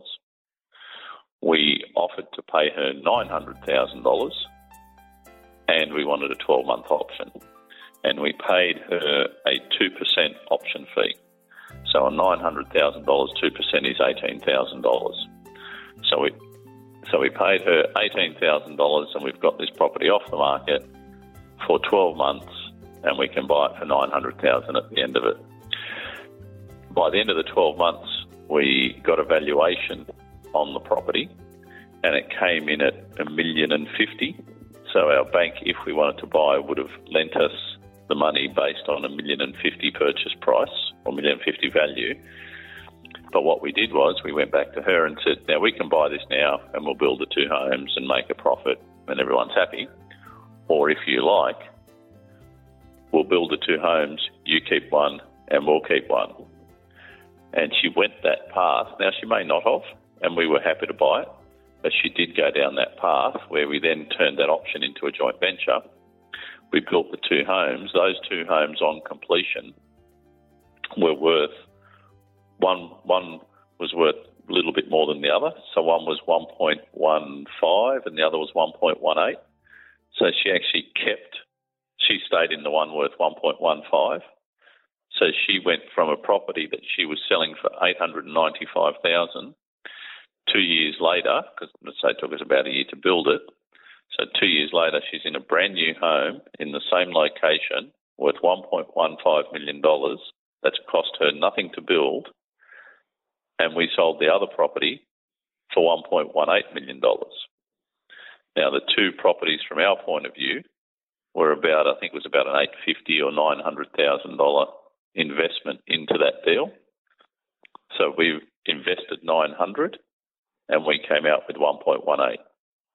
We offered to pay her nine hundred thousand dollars, and we wanted a twelve-month option. And we paid her a two percent option fee. So on nine hundred thousand dollars, two percent is eighteen thousand dollars. So we so we paid her eighteen thousand dollars, and we've got this property off the market for twelve months, and we can buy it for nine hundred thousand dollars at the end of it. By the end of the twelve months, we got a valuation on the property, and it came in at a million and fifty. So our bank, if we wanted to buy, would have lent us the money based on a million and fifty purchase price or million and fifty value. But what we did was we went back to her and said, now we can buy this now and we'll build the two homes and make a profit and everyone's happy. Or if you like, we'll build the two homes, you keep one and we'll keep one. And she went that path. Now, she may not have, and we were happy to buy it, but she did go down that path where we then turned that option into a joint venture. We built the two homes. Those two homes on completion were worth, one one was worth a little bit more than the other. So one was one point one five and the other was one point one eight. So she actually kept, she stayed in the one worth one point one five. So she went from a property that she was selling for eight hundred ninety-five thousand dollars two years later, because let's say it took us about a year to build it. So two years later, she's in a brand new home in the same location worth one point one five million dollars. That's cost her nothing to build. And we sold the other property for one point one eight million dollars. Now, the two properties from our point of view were about, I think it was about an eight hundred fifty thousand dollars or nine hundred thousand dollars investment into that deal. So we invested nine hundred and we came out with one point one eight.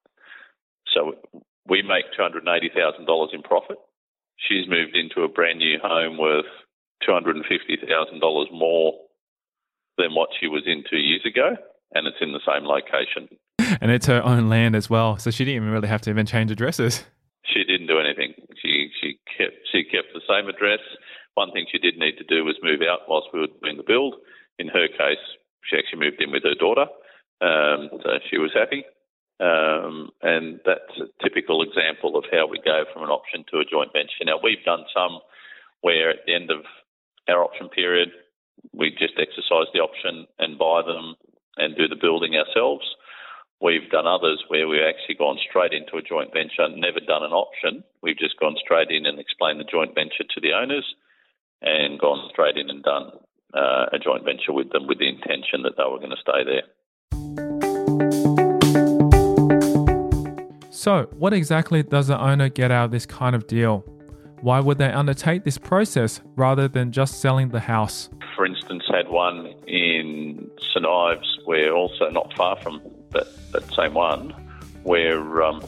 So we make two hundred eighty thousand dollars in profit. She's moved into a brand new home worth two hundred fifty thousand dollars more than what she was in two years ago, and it's in the same location. And it's her own land as well, so she didn't even really have to even change addresses. She didn't do anything. She she kept she kept the same address. One thing she did need to do was move out whilst we were doing the build. In her case, she actually moved in with her daughter, um, so she was happy. Um, and that's a typical example of how we go from an option to a joint venture. Now, we've done some where at the end of our option period, we just exercise the option and buy them and do the building ourselves. We've done others where we've actually gone straight into a joint venture, never done an option. We've just gone straight in and explained the joint venture to the owners and gone straight in and done uh, a joint venture with them with the intention that they were going to stay there. So, what exactly does the owner get out of this kind of deal? Why would they undertake this process rather than just selling the house? For instance, had one in St Ives, where also not far from that, that same one, where um,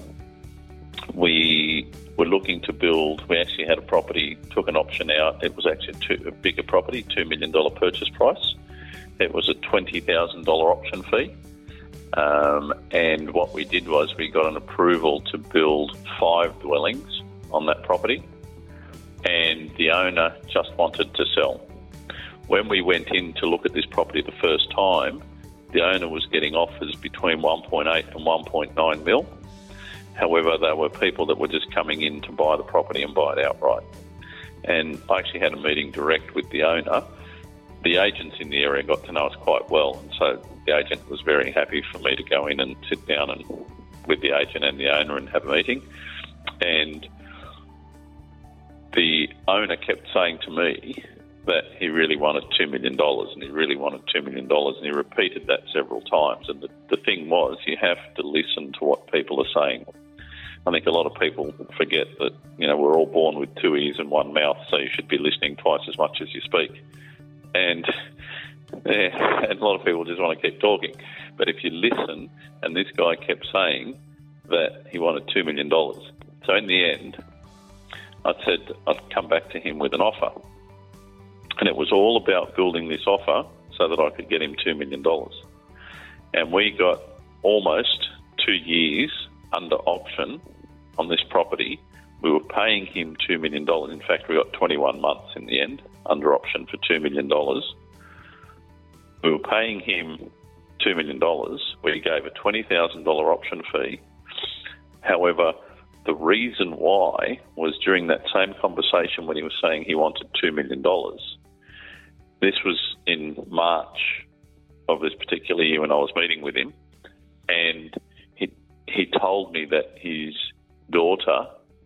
we were looking to build. We actually had a property, took an option out. It was actually a, two, a bigger property, two million dollars purchase price. It was a twenty thousand dollars option fee. Um, and what we did was we got an approval to build five dwellings on that property, and the owner just wanted to sell. When we went in to look at this property the first time, the owner was getting offers between one point eight and one point nine mil, However, they were people that were just coming in to buy the property and buy it outright. And I actually had a meeting direct with the owner. The agents in the area got to know us quite well, and so the agent was very happy for me to go in and sit down and with the agent and the owner and have a meeting. And the owner kept saying to me that he really wanted two million dollars and he really wanted two million dollars, and he repeated that several times. And the, the thing was, you have to listen to what people are saying. I think a lot of people forget that, you know, we're all born with two ears and one mouth, so you should be listening twice as much as you speak. And, yeah, and a lot of people just want to keep talking. But if you listen, and this guy kept saying that he wanted two million dollars. So in the end, I said I'd come back to him with an offer. And it was all about building this offer so that I could get him two million dollars. And we got almost two years under option on this property. We were paying him two million dollars. In fact, we got twenty-one months in the end under option for two million dollars. We were paying him two million dollars. We gave a twenty thousand dollars option fee. However, the reason why was during that same conversation when he was saying he wanted two million dollars. This was in March of this particular year when I was meeting with him, and he he told me that his daughter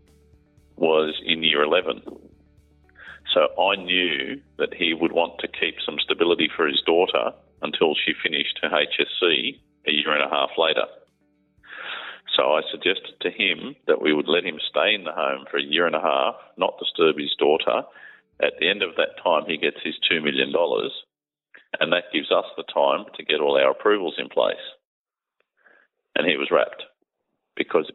was in year eleven. So I knew that he would want to keep some stability for his daughter until she finished her H S C a year and a half later. So I suggested to him that we would let him stay in the home for a year and a half, not disturb his daughter. At the end of that time, he gets his two million dollars, and that gives us the time to get all our approvals in place. And he was rapt because,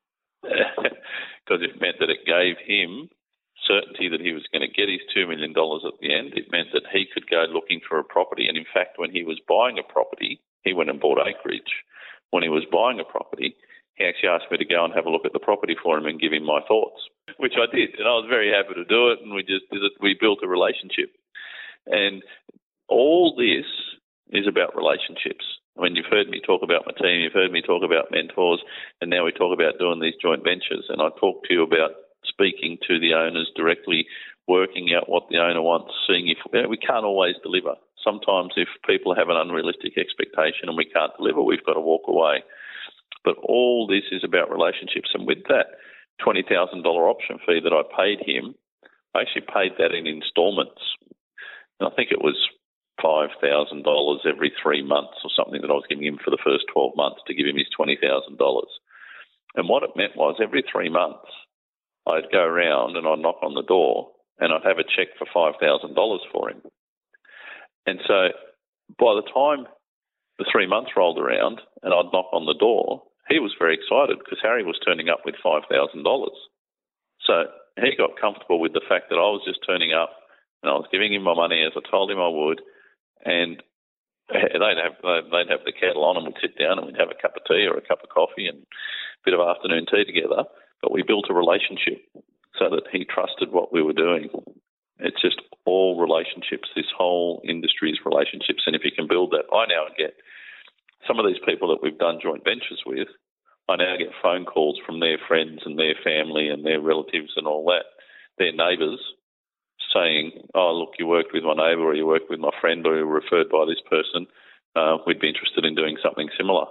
because it meant that it gave him certainty that he was going to get his two million dollars at the end. It meant that he could go looking for a property. And in fact, when he was buying a property, he went and bought acreage. When he was buying a property, he actually asked me to go and have a look at the property for him and give him my thoughts, which I did. And I was very happy to do it. And we just did it. We built a relationship. And all this is about relationships. I mean, you've heard me talk about my team. You've heard me talk about mentors. And now we talk about doing these joint ventures. And I talked to you about speaking to the owners directly, working out what the owner wants, seeing if you know, we can't always deliver. Sometimes if people have an unrealistic expectation and we can't deliver, we've got to walk away. But all this is about relationships. And with that twenty thousand dollars option fee that I paid him, I actually paid that in installments. And I think it was five thousand dollars every three months or something that I was giving him for the first twelve months to give him his twenty thousand dollars. And what it meant was every three months, I'd go around and I'd knock on the door and I'd have a cheque for five thousand dollars for him. And so by the time the three months rolled around and I'd knock on the door, he was very excited because Harry was turning up with five thousand dollars. So he got comfortable with the fact that I was just turning up and I was giving him my money as I told him I would. And they'd have, they'd have the kettle on and we'd sit down and we'd have a cup of tea or a cup of coffee and a bit of afternoon tea together. But we built a relationship so that he trusted what we were doing. It's just all relationships. This whole industry is relationships. And if you can build that, I now get some of these people that we've done joint ventures with, I now get phone calls from their friends and their family and their relatives and all that, their neighbours, saying, oh, look, you worked with my neighbour or you worked with my friend or you were referred by this person. Uh, we'd be interested in doing something similar.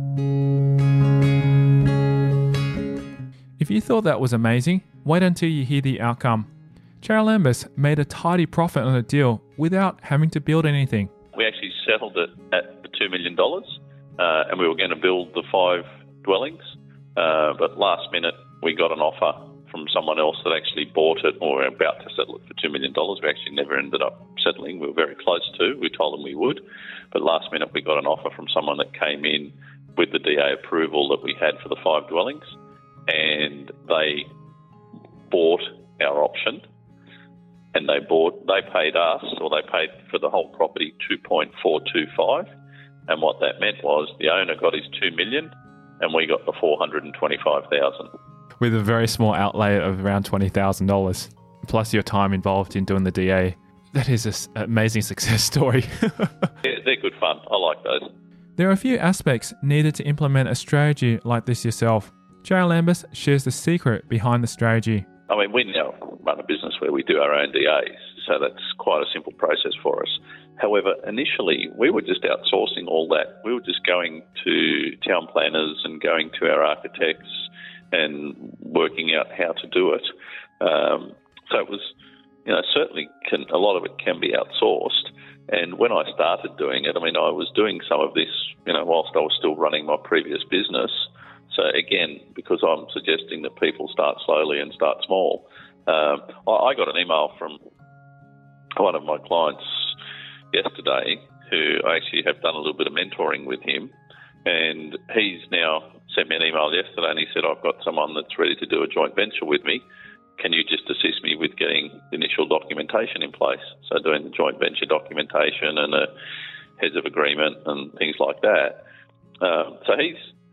If you thought that was amazing, wait until you hear the outcome. Cheryl Ambus made a tidy profit on the deal without having to build anything. We actually settled it at the two million dollars uh, and we were going to build the five dwellings. Uh, but last minute, we got an offer from someone else that actually bought it or were about to settle it for two million dollars. We actually never ended up settling. We were very close to. We told them we would. But last minute, we got an offer from someone that came in with the D A approval that we had for the five dwellings. And they bought our option. And they bought, they paid us, or they paid for the whole property two point four two five. And what that meant was the owner got his two million dollars and we got the four hundred twenty-five thousand dollars. With a very small outlay of around twenty thousand dollars, plus your time involved in doing the D A. That is an amazing success story. Yeah, they're good fun. I like those. There are a few aspects needed to implement a strategy like this yourself. J L Ambus shares the secret behind the strategy. I mean, we now run a business where we do our own D As, so that's quite a simple process for us. However, initially, we were just outsourcing all that. We were just going to town planners and going to our architects and working out how to do it. Um, so it was, you know, certainly can, a lot of it can be outsourced. And when I started doing it, I mean, I was doing some of this, you know, whilst I was still running my previous business. So again, because I'm suggesting that people start slowly and start small, um, I, I got an email from one of my clients yesterday who I actually have done a little bit of mentoring with him, and he's now sent me an email yesterday and he said, I've got someone that's ready to do a joint venture with me. Can you just assist me with getting the initial documentation in place? So doing the joint venture documentation and a heads of agreement and things like that. Um, so he's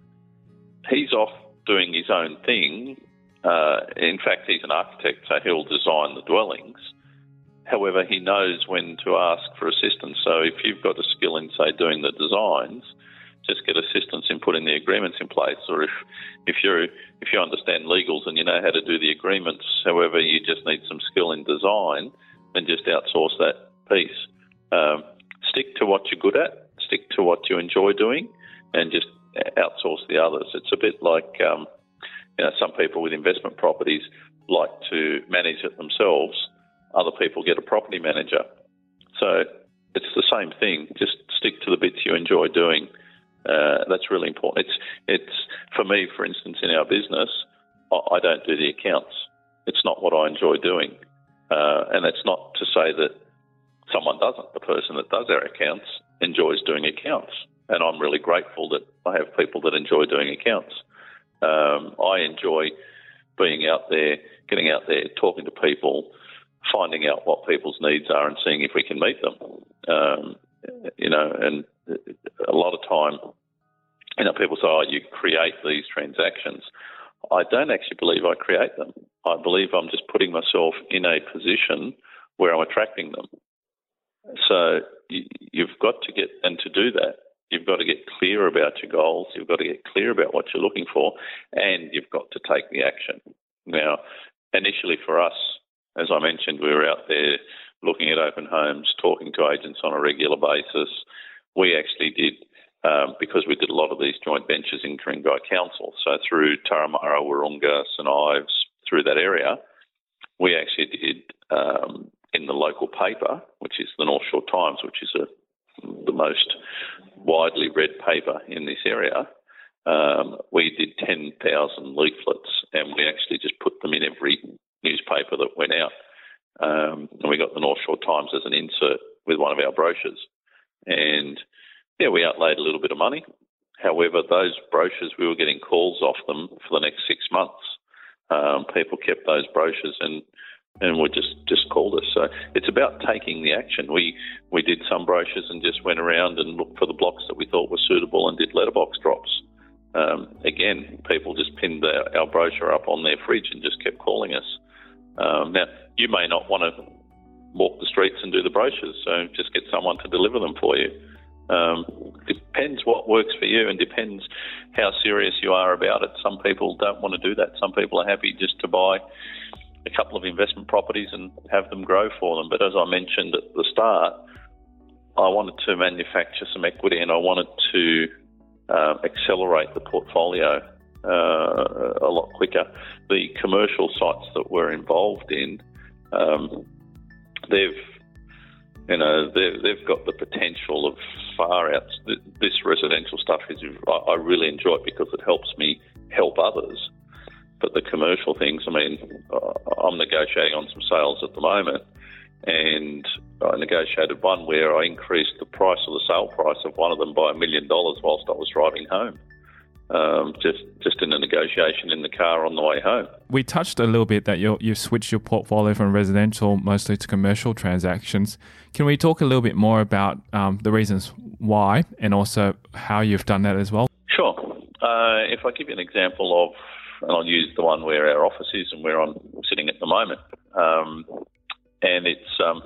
he's off doing his own thing. Uh, in fact, he's an architect, so he'll design the dwellings. However, he knows when to ask for assistance. So if you've got a skill in, say, doing the designs, just get assistance in putting the agreements in place. Or if if you if you understand legals and you know how to do the agreements, however, you just need some skill in design, then just outsource that piece. Um, stick to what you're good at, stick to what you enjoy doing, and just outsource the others. It's a bit like um, you know, some people with investment properties like to manage it themselves. Other people get a property manager. So it's the same thing. Just stick to the bits you enjoy doing. Uh, that's really important. It's it's for me, for instance, in our business, I, I don't do the accounts. It's not what I enjoy doing. Uh, and it's not to say that someone doesn't. The person that does our accounts enjoys doing accounts. And I'm really grateful that I have people that enjoy doing accounts. Um, I enjoy being out there, getting out there, talking to people, finding out what people's needs are and seeing if we can meet them. Um, you know, and a lot of time, you know, people say, oh, you create these transactions. I don't actually believe I create them. I believe I'm just putting myself in a position where I'm attracting them. So you, you've got to get, and to do that, you've got to get clear about your goals, you've got to get clear about what you're looking for, and you've got to take the action. Now, initially for us, as I mentioned, we were out there looking at open homes, talking to agents on a regular basis. We actually did, um, because we did a lot of these joint ventures in Ku-ring-gai Council, so through Turramurra, Wahroonga, St Ives, through that area, we actually did um, in the local paper, which is the North Shore Times, which is a, the most widely read paper in this area. Um, we did ten thousand leaflets, and we actually just put them in every newspaper that went out. Um, and we got the North Shore Times as an insert with one of our brochures. And, yeah, we outlaid a little bit of money. However, those brochures, we were getting calls off them for the next six months. Um, people kept those brochures and and would just, just called us. So it's about taking the action. We we did some brochures and just went around and looked for the blocks that we thought were suitable and did letterbox drops. Um, again, people just pinned our, our brochure up on their fridge and just kept calling us. Um, now, you may not want to walk the streets and do the brochures, so just get someone to deliver them for you. Um, depends what works for you and depends how serious you are about it. Some people don't want to do that. Some people are happy just to buy a couple of investment properties and have them grow for them. But as I mentioned at the start, I wanted to manufacture some equity and I wanted to uh, accelerate the portfolio uh, a lot quicker. The commercial sites that we're involved in, um, they've you know they've, they've got the potential of far out. This residential stuff is I really enjoy it because it helps me help others. But the commercial things, I mean, I'm negotiating on some sales at the moment, and I negotiated one where I increased the price of the sale price of one of them by a million dollars whilst I was driving home, um, just just in a negotiation in the car on the way home. We touched a little bit that you're, you've switched your portfolio from residential mostly to commercial transactions. Can we talk a little bit more about um, the reasons why and also how you've done that as well? Sure. Uh, if I give you an example of, and I'll use the one where our office is and where I'm sitting at the moment. Um, and it's, um,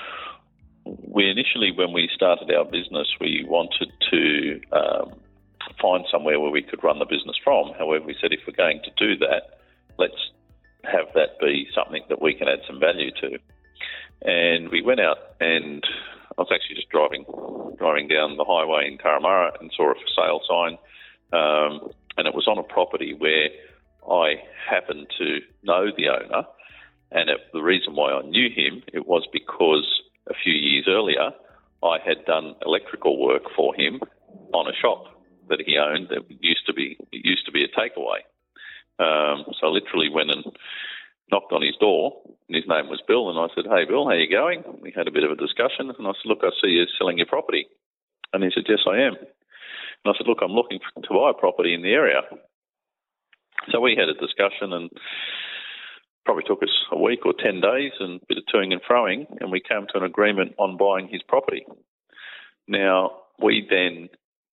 we initially, when we started our business, we wanted to um, find somewhere where we could run the business from. However, we said if we're going to do that, let's have that be something that we can add some value to. And we went out, and I was actually just driving driving down the highway in Turramurra and saw a for sale sign, um, and it was on a property where I happened to know the owner, and it, the reason why I knew him, it was because a few years earlier I had done electrical work for him on a shop that he owned that used to be it used to be a takeaway. Um, so I literally went and knocked on his door, and his name was Bill, and I said, "Hey, Bill, how you going?" We had a bit of a discussion, and I said, "Look, I see you're selling your property." And he said, "Yes, I am." And I said, "Look, I'm looking to buy a property in the area." So we had a discussion, and probably took us a week or ten days and a bit of toing and froing, and we came to an agreement on buying his property. Now, we then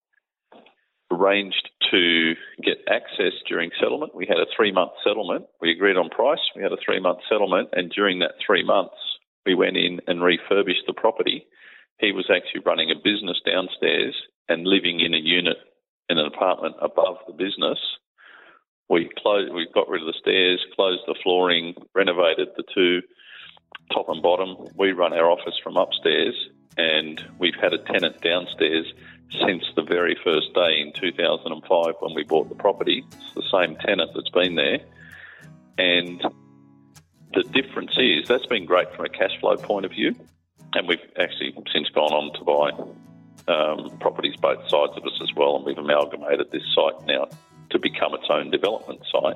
arranged to get access during settlement. We had a three-month settlement. We agreed on price. We had a three-month settlement, and during that three months, we went in and refurbished the property. He was actually running a business downstairs and living in a unit in an apartment above the business. We closed. We got rid of the stairs, closed the flooring, renovated the two top and bottom. We run our office from upstairs, and we've had a tenant downstairs since the very first day in two thousand five when we bought the property. It's the same tenant that's been there. And the difference is that's been great from a cash flow point of view. And we've actually since gone on to buy um, properties both sides of us as well. And we've amalgamated this site now to become its own development site.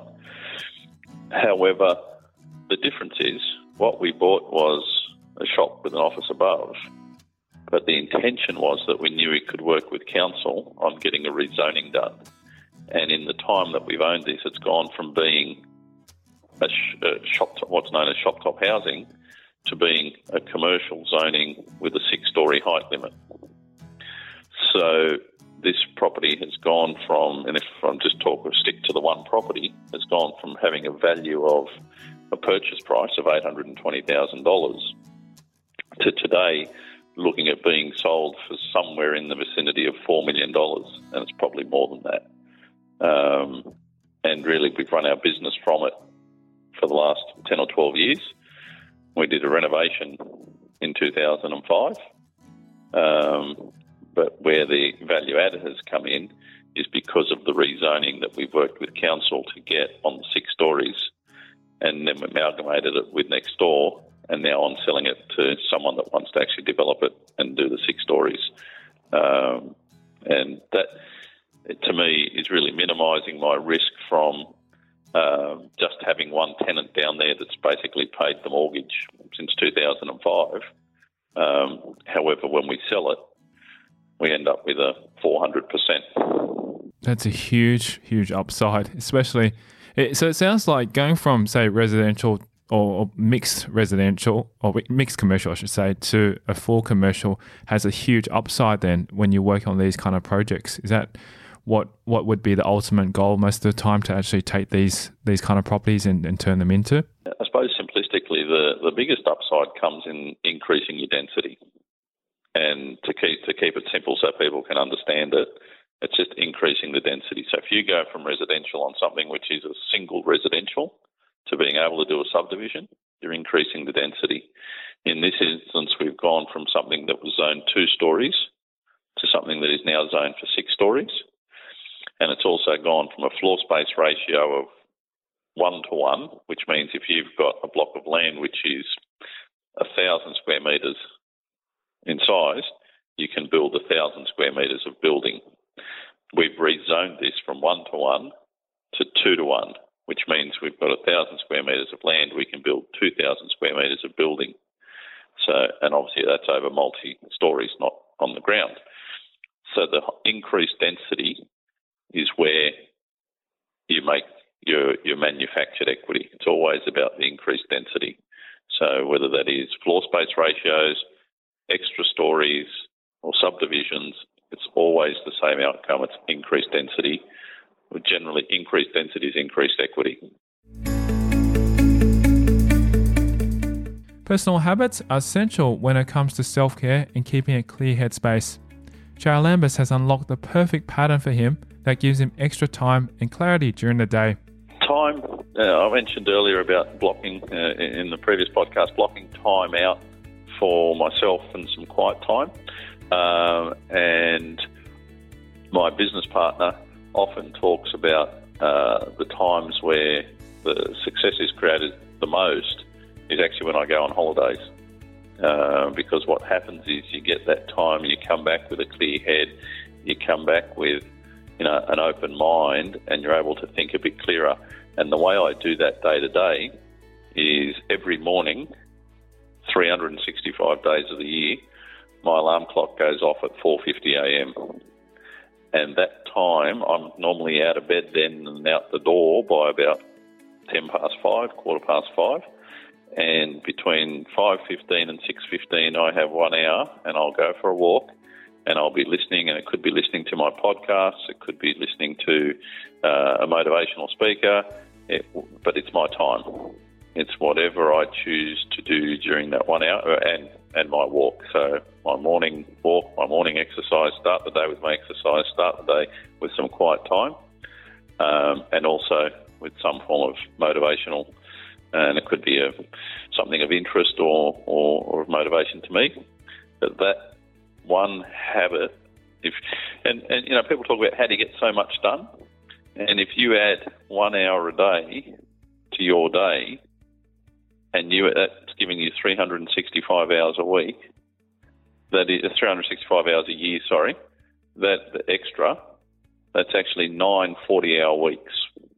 However, the difference is what we bought was a shop with an office above. But the intention was that we knew we could work with council on getting a rezoning done. And in the time that we've owned this, it's gone from being a, sh- a shop, top, what's known as shop top housing, to being a commercial zoning with a six-storey height limit. So this property has gone from, and if I'm just talking, stick to the one property, has gone from having a value of a purchase price of eight hundred twenty thousand dollars to today looking at being sold for somewhere in the vicinity of four million dollars, and it's probably more than that. Um, and really, we've run our business from it for the last ten or twelve years. We did a renovation in two thousand five, um, but where the value added has come in is because of the rezoning that we've worked with council to get on the six stories, and then we amalgamated it with next door, and now I'm selling it to someone that wants to actually develop it and do the six stories. Um, and that, to me, is really minimising my risk from um, just having one tenant down there that's basically paid the mortgage since two thousand five. Um, however, when we sell it, we end up with a four hundred percent. That's a huge, huge upside, especially... It, so it sounds like going from, say, residential or, or mixed residential, or mixed commercial, I should say, to a full commercial has a huge upside then when you work on these kind of projects. Is that what what would be the ultimate goal most of the time, to actually take these these kind of properties and, and turn them into? I suppose simplistically, the, the biggest upside comes in increasing your density. And to keep to keep it simple so people can understand it, it's just increasing the density. So if you go from residential on something which is a single residential to being able to do a subdivision, you're increasing the density. In this instance, we've gone from something that was zoned two stories to something that is now zoned for six stories. And it's also gone from a floor space ratio of one to one, which means if you've got a block of land which is a thousand square metres in size, you can build a thousand square metres of building. We've rezoned this from one to one to two to one, which means we've got a thousand square metres of land. We can build two thousand square metres of building. So, and obviously that's over multi stories, not on the ground. So the increased density is where you make your your manufactured equity. It's always about the increased density. So whether that is floor space ratios, extra stories, or subdivisions, it's always the same outcome. It's increased density. Generally, increased density is increased equity. Personal habits are essential when it comes to self-care and keeping a clear headspace. Jarrell Lambus has unlocked the perfect pattern for him that gives him extra time and clarity during the day. Time, uh, I mentioned earlier about blocking, uh, in the previous podcast, blocking time out for myself and some quiet time. Um, and my business partner often talks about uh, the times where the success is created the most is actually when I go on holidays. Uh, because what happens is you get that time, you come back with a clear head, you come back with, you know, an open mind, and you're able to think a bit clearer. And the way I do that day to day is every morning, three hundred sixty-five days of the year, my alarm clock goes off at four fifty a.m. And that time, I'm normally out of bed then and out the door by about ten past five, quarter past five. And between five fifteen and six fifteen, I have one hour and I'll go for a walk and I'll be listening, and it could be listening to my podcasts, it could be listening to uh, a motivational speaker, it, but it's my time. It's whatever I choose to do during that one hour and, and my walk. So my morning walk, my morning exercise, start the day with my exercise, start the day with some quiet time, um, and also with some form of motivational. And it could be a, something of interest or, or, or of motivation to me. But that one habit, if and, and you know, people talk about how do you get so much done, and if you add one hour a day to your day, and you that's giving you three hundred sixty-five hours a week, that is three hundred sixty-five hours a year. Sorry, that the extra, that's actually nine forty-hour weeks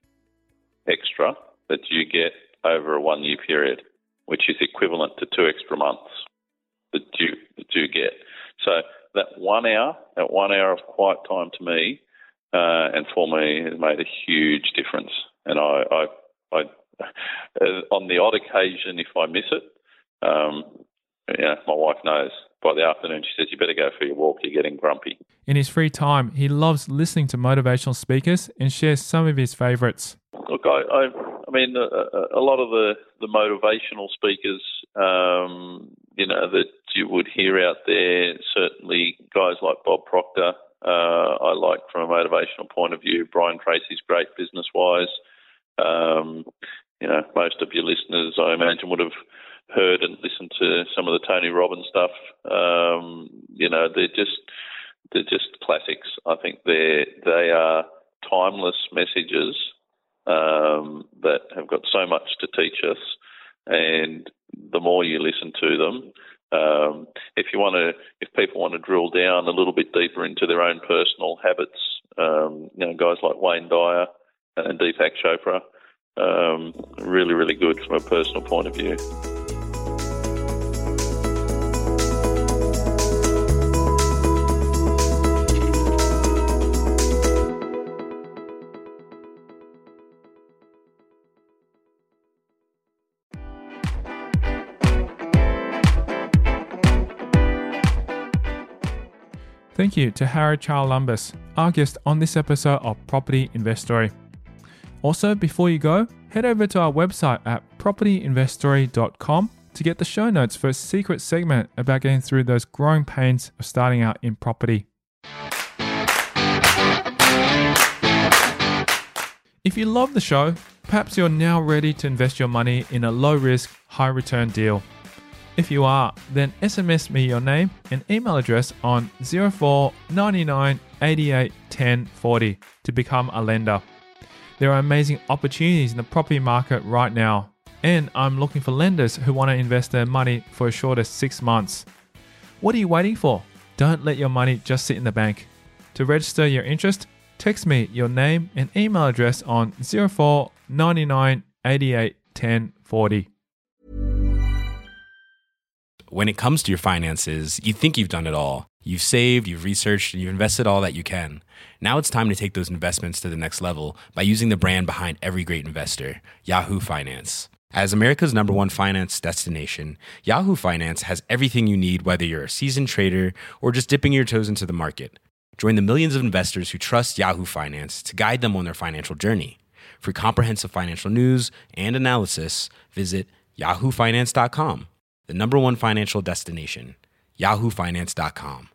extra that you get over a one-year period, which is equivalent to two extra months that you that you get. So that one hour, that one hour of quiet time to me, uh, and for me, has made a huge difference. And I, I, I uh, on the odd occasion, if I miss it, um, yeah, my wife knows. By the afternoon, she says, "You better go for your walk. You're getting grumpy." In his free time, he loves listening to motivational speakers and shares some of his favourites. Look, I, I, I mean, a, a lot of the, the motivational speakers, um, you know, that you would hear out there, certainly guys like Bob Proctor, uh, I like from a motivational point of view. Brian Tracy's great business-wise. Um, you know, most of your listeners, I imagine, would have heard and listened to some of the Tony Robbins stuff. Um, you know, they're just they're just classics. I think they they are timeless messages um, that have got so much to teach us, and the more you listen to them, um, if you want to, if people want to drill down a little bit deeper into their own personal habits, um, you know, guys like Wayne Dyer and Deepak Chopra, um, really, really good from a personal point of view. Thank you to Harry Charalambous, our guest on this episode of Property Investory. Also, before you go, head over to our website at property investory dot com to get the show notes for a secret segment about getting through those growing pains of starting out in property. If you love the show, perhaps you're now ready to invest your money in a low-risk, high-return deal. If you are, then S M S me your name and email address on zero four nine nine eight eight one zero four zero to become a lender. There are amazing opportunities in the property market right now, and I'm looking for lenders who want to invest their money for as short as six months. What are you waiting for? Don't let your money just sit in the bank. To register your interest, text me your name and email address on zero four nine nine eight eight one zero four zero. When it comes to your finances, you think you've done it all. You've saved, you've researched, and you've invested all that you can. Now it's time to take those investments to the next level by using the brand behind every great investor, Yahoo Finance. As America's number one finance destination, Yahoo Finance has everything you need, whether you're a seasoned trader or just dipping your toes into the market. Join the millions of investors who trust Yahoo Finance to guide them on their financial journey. For comprehensive financial news and analysis, visit yahoo finance dot com. The number one financial destination, yahoo finance dot com.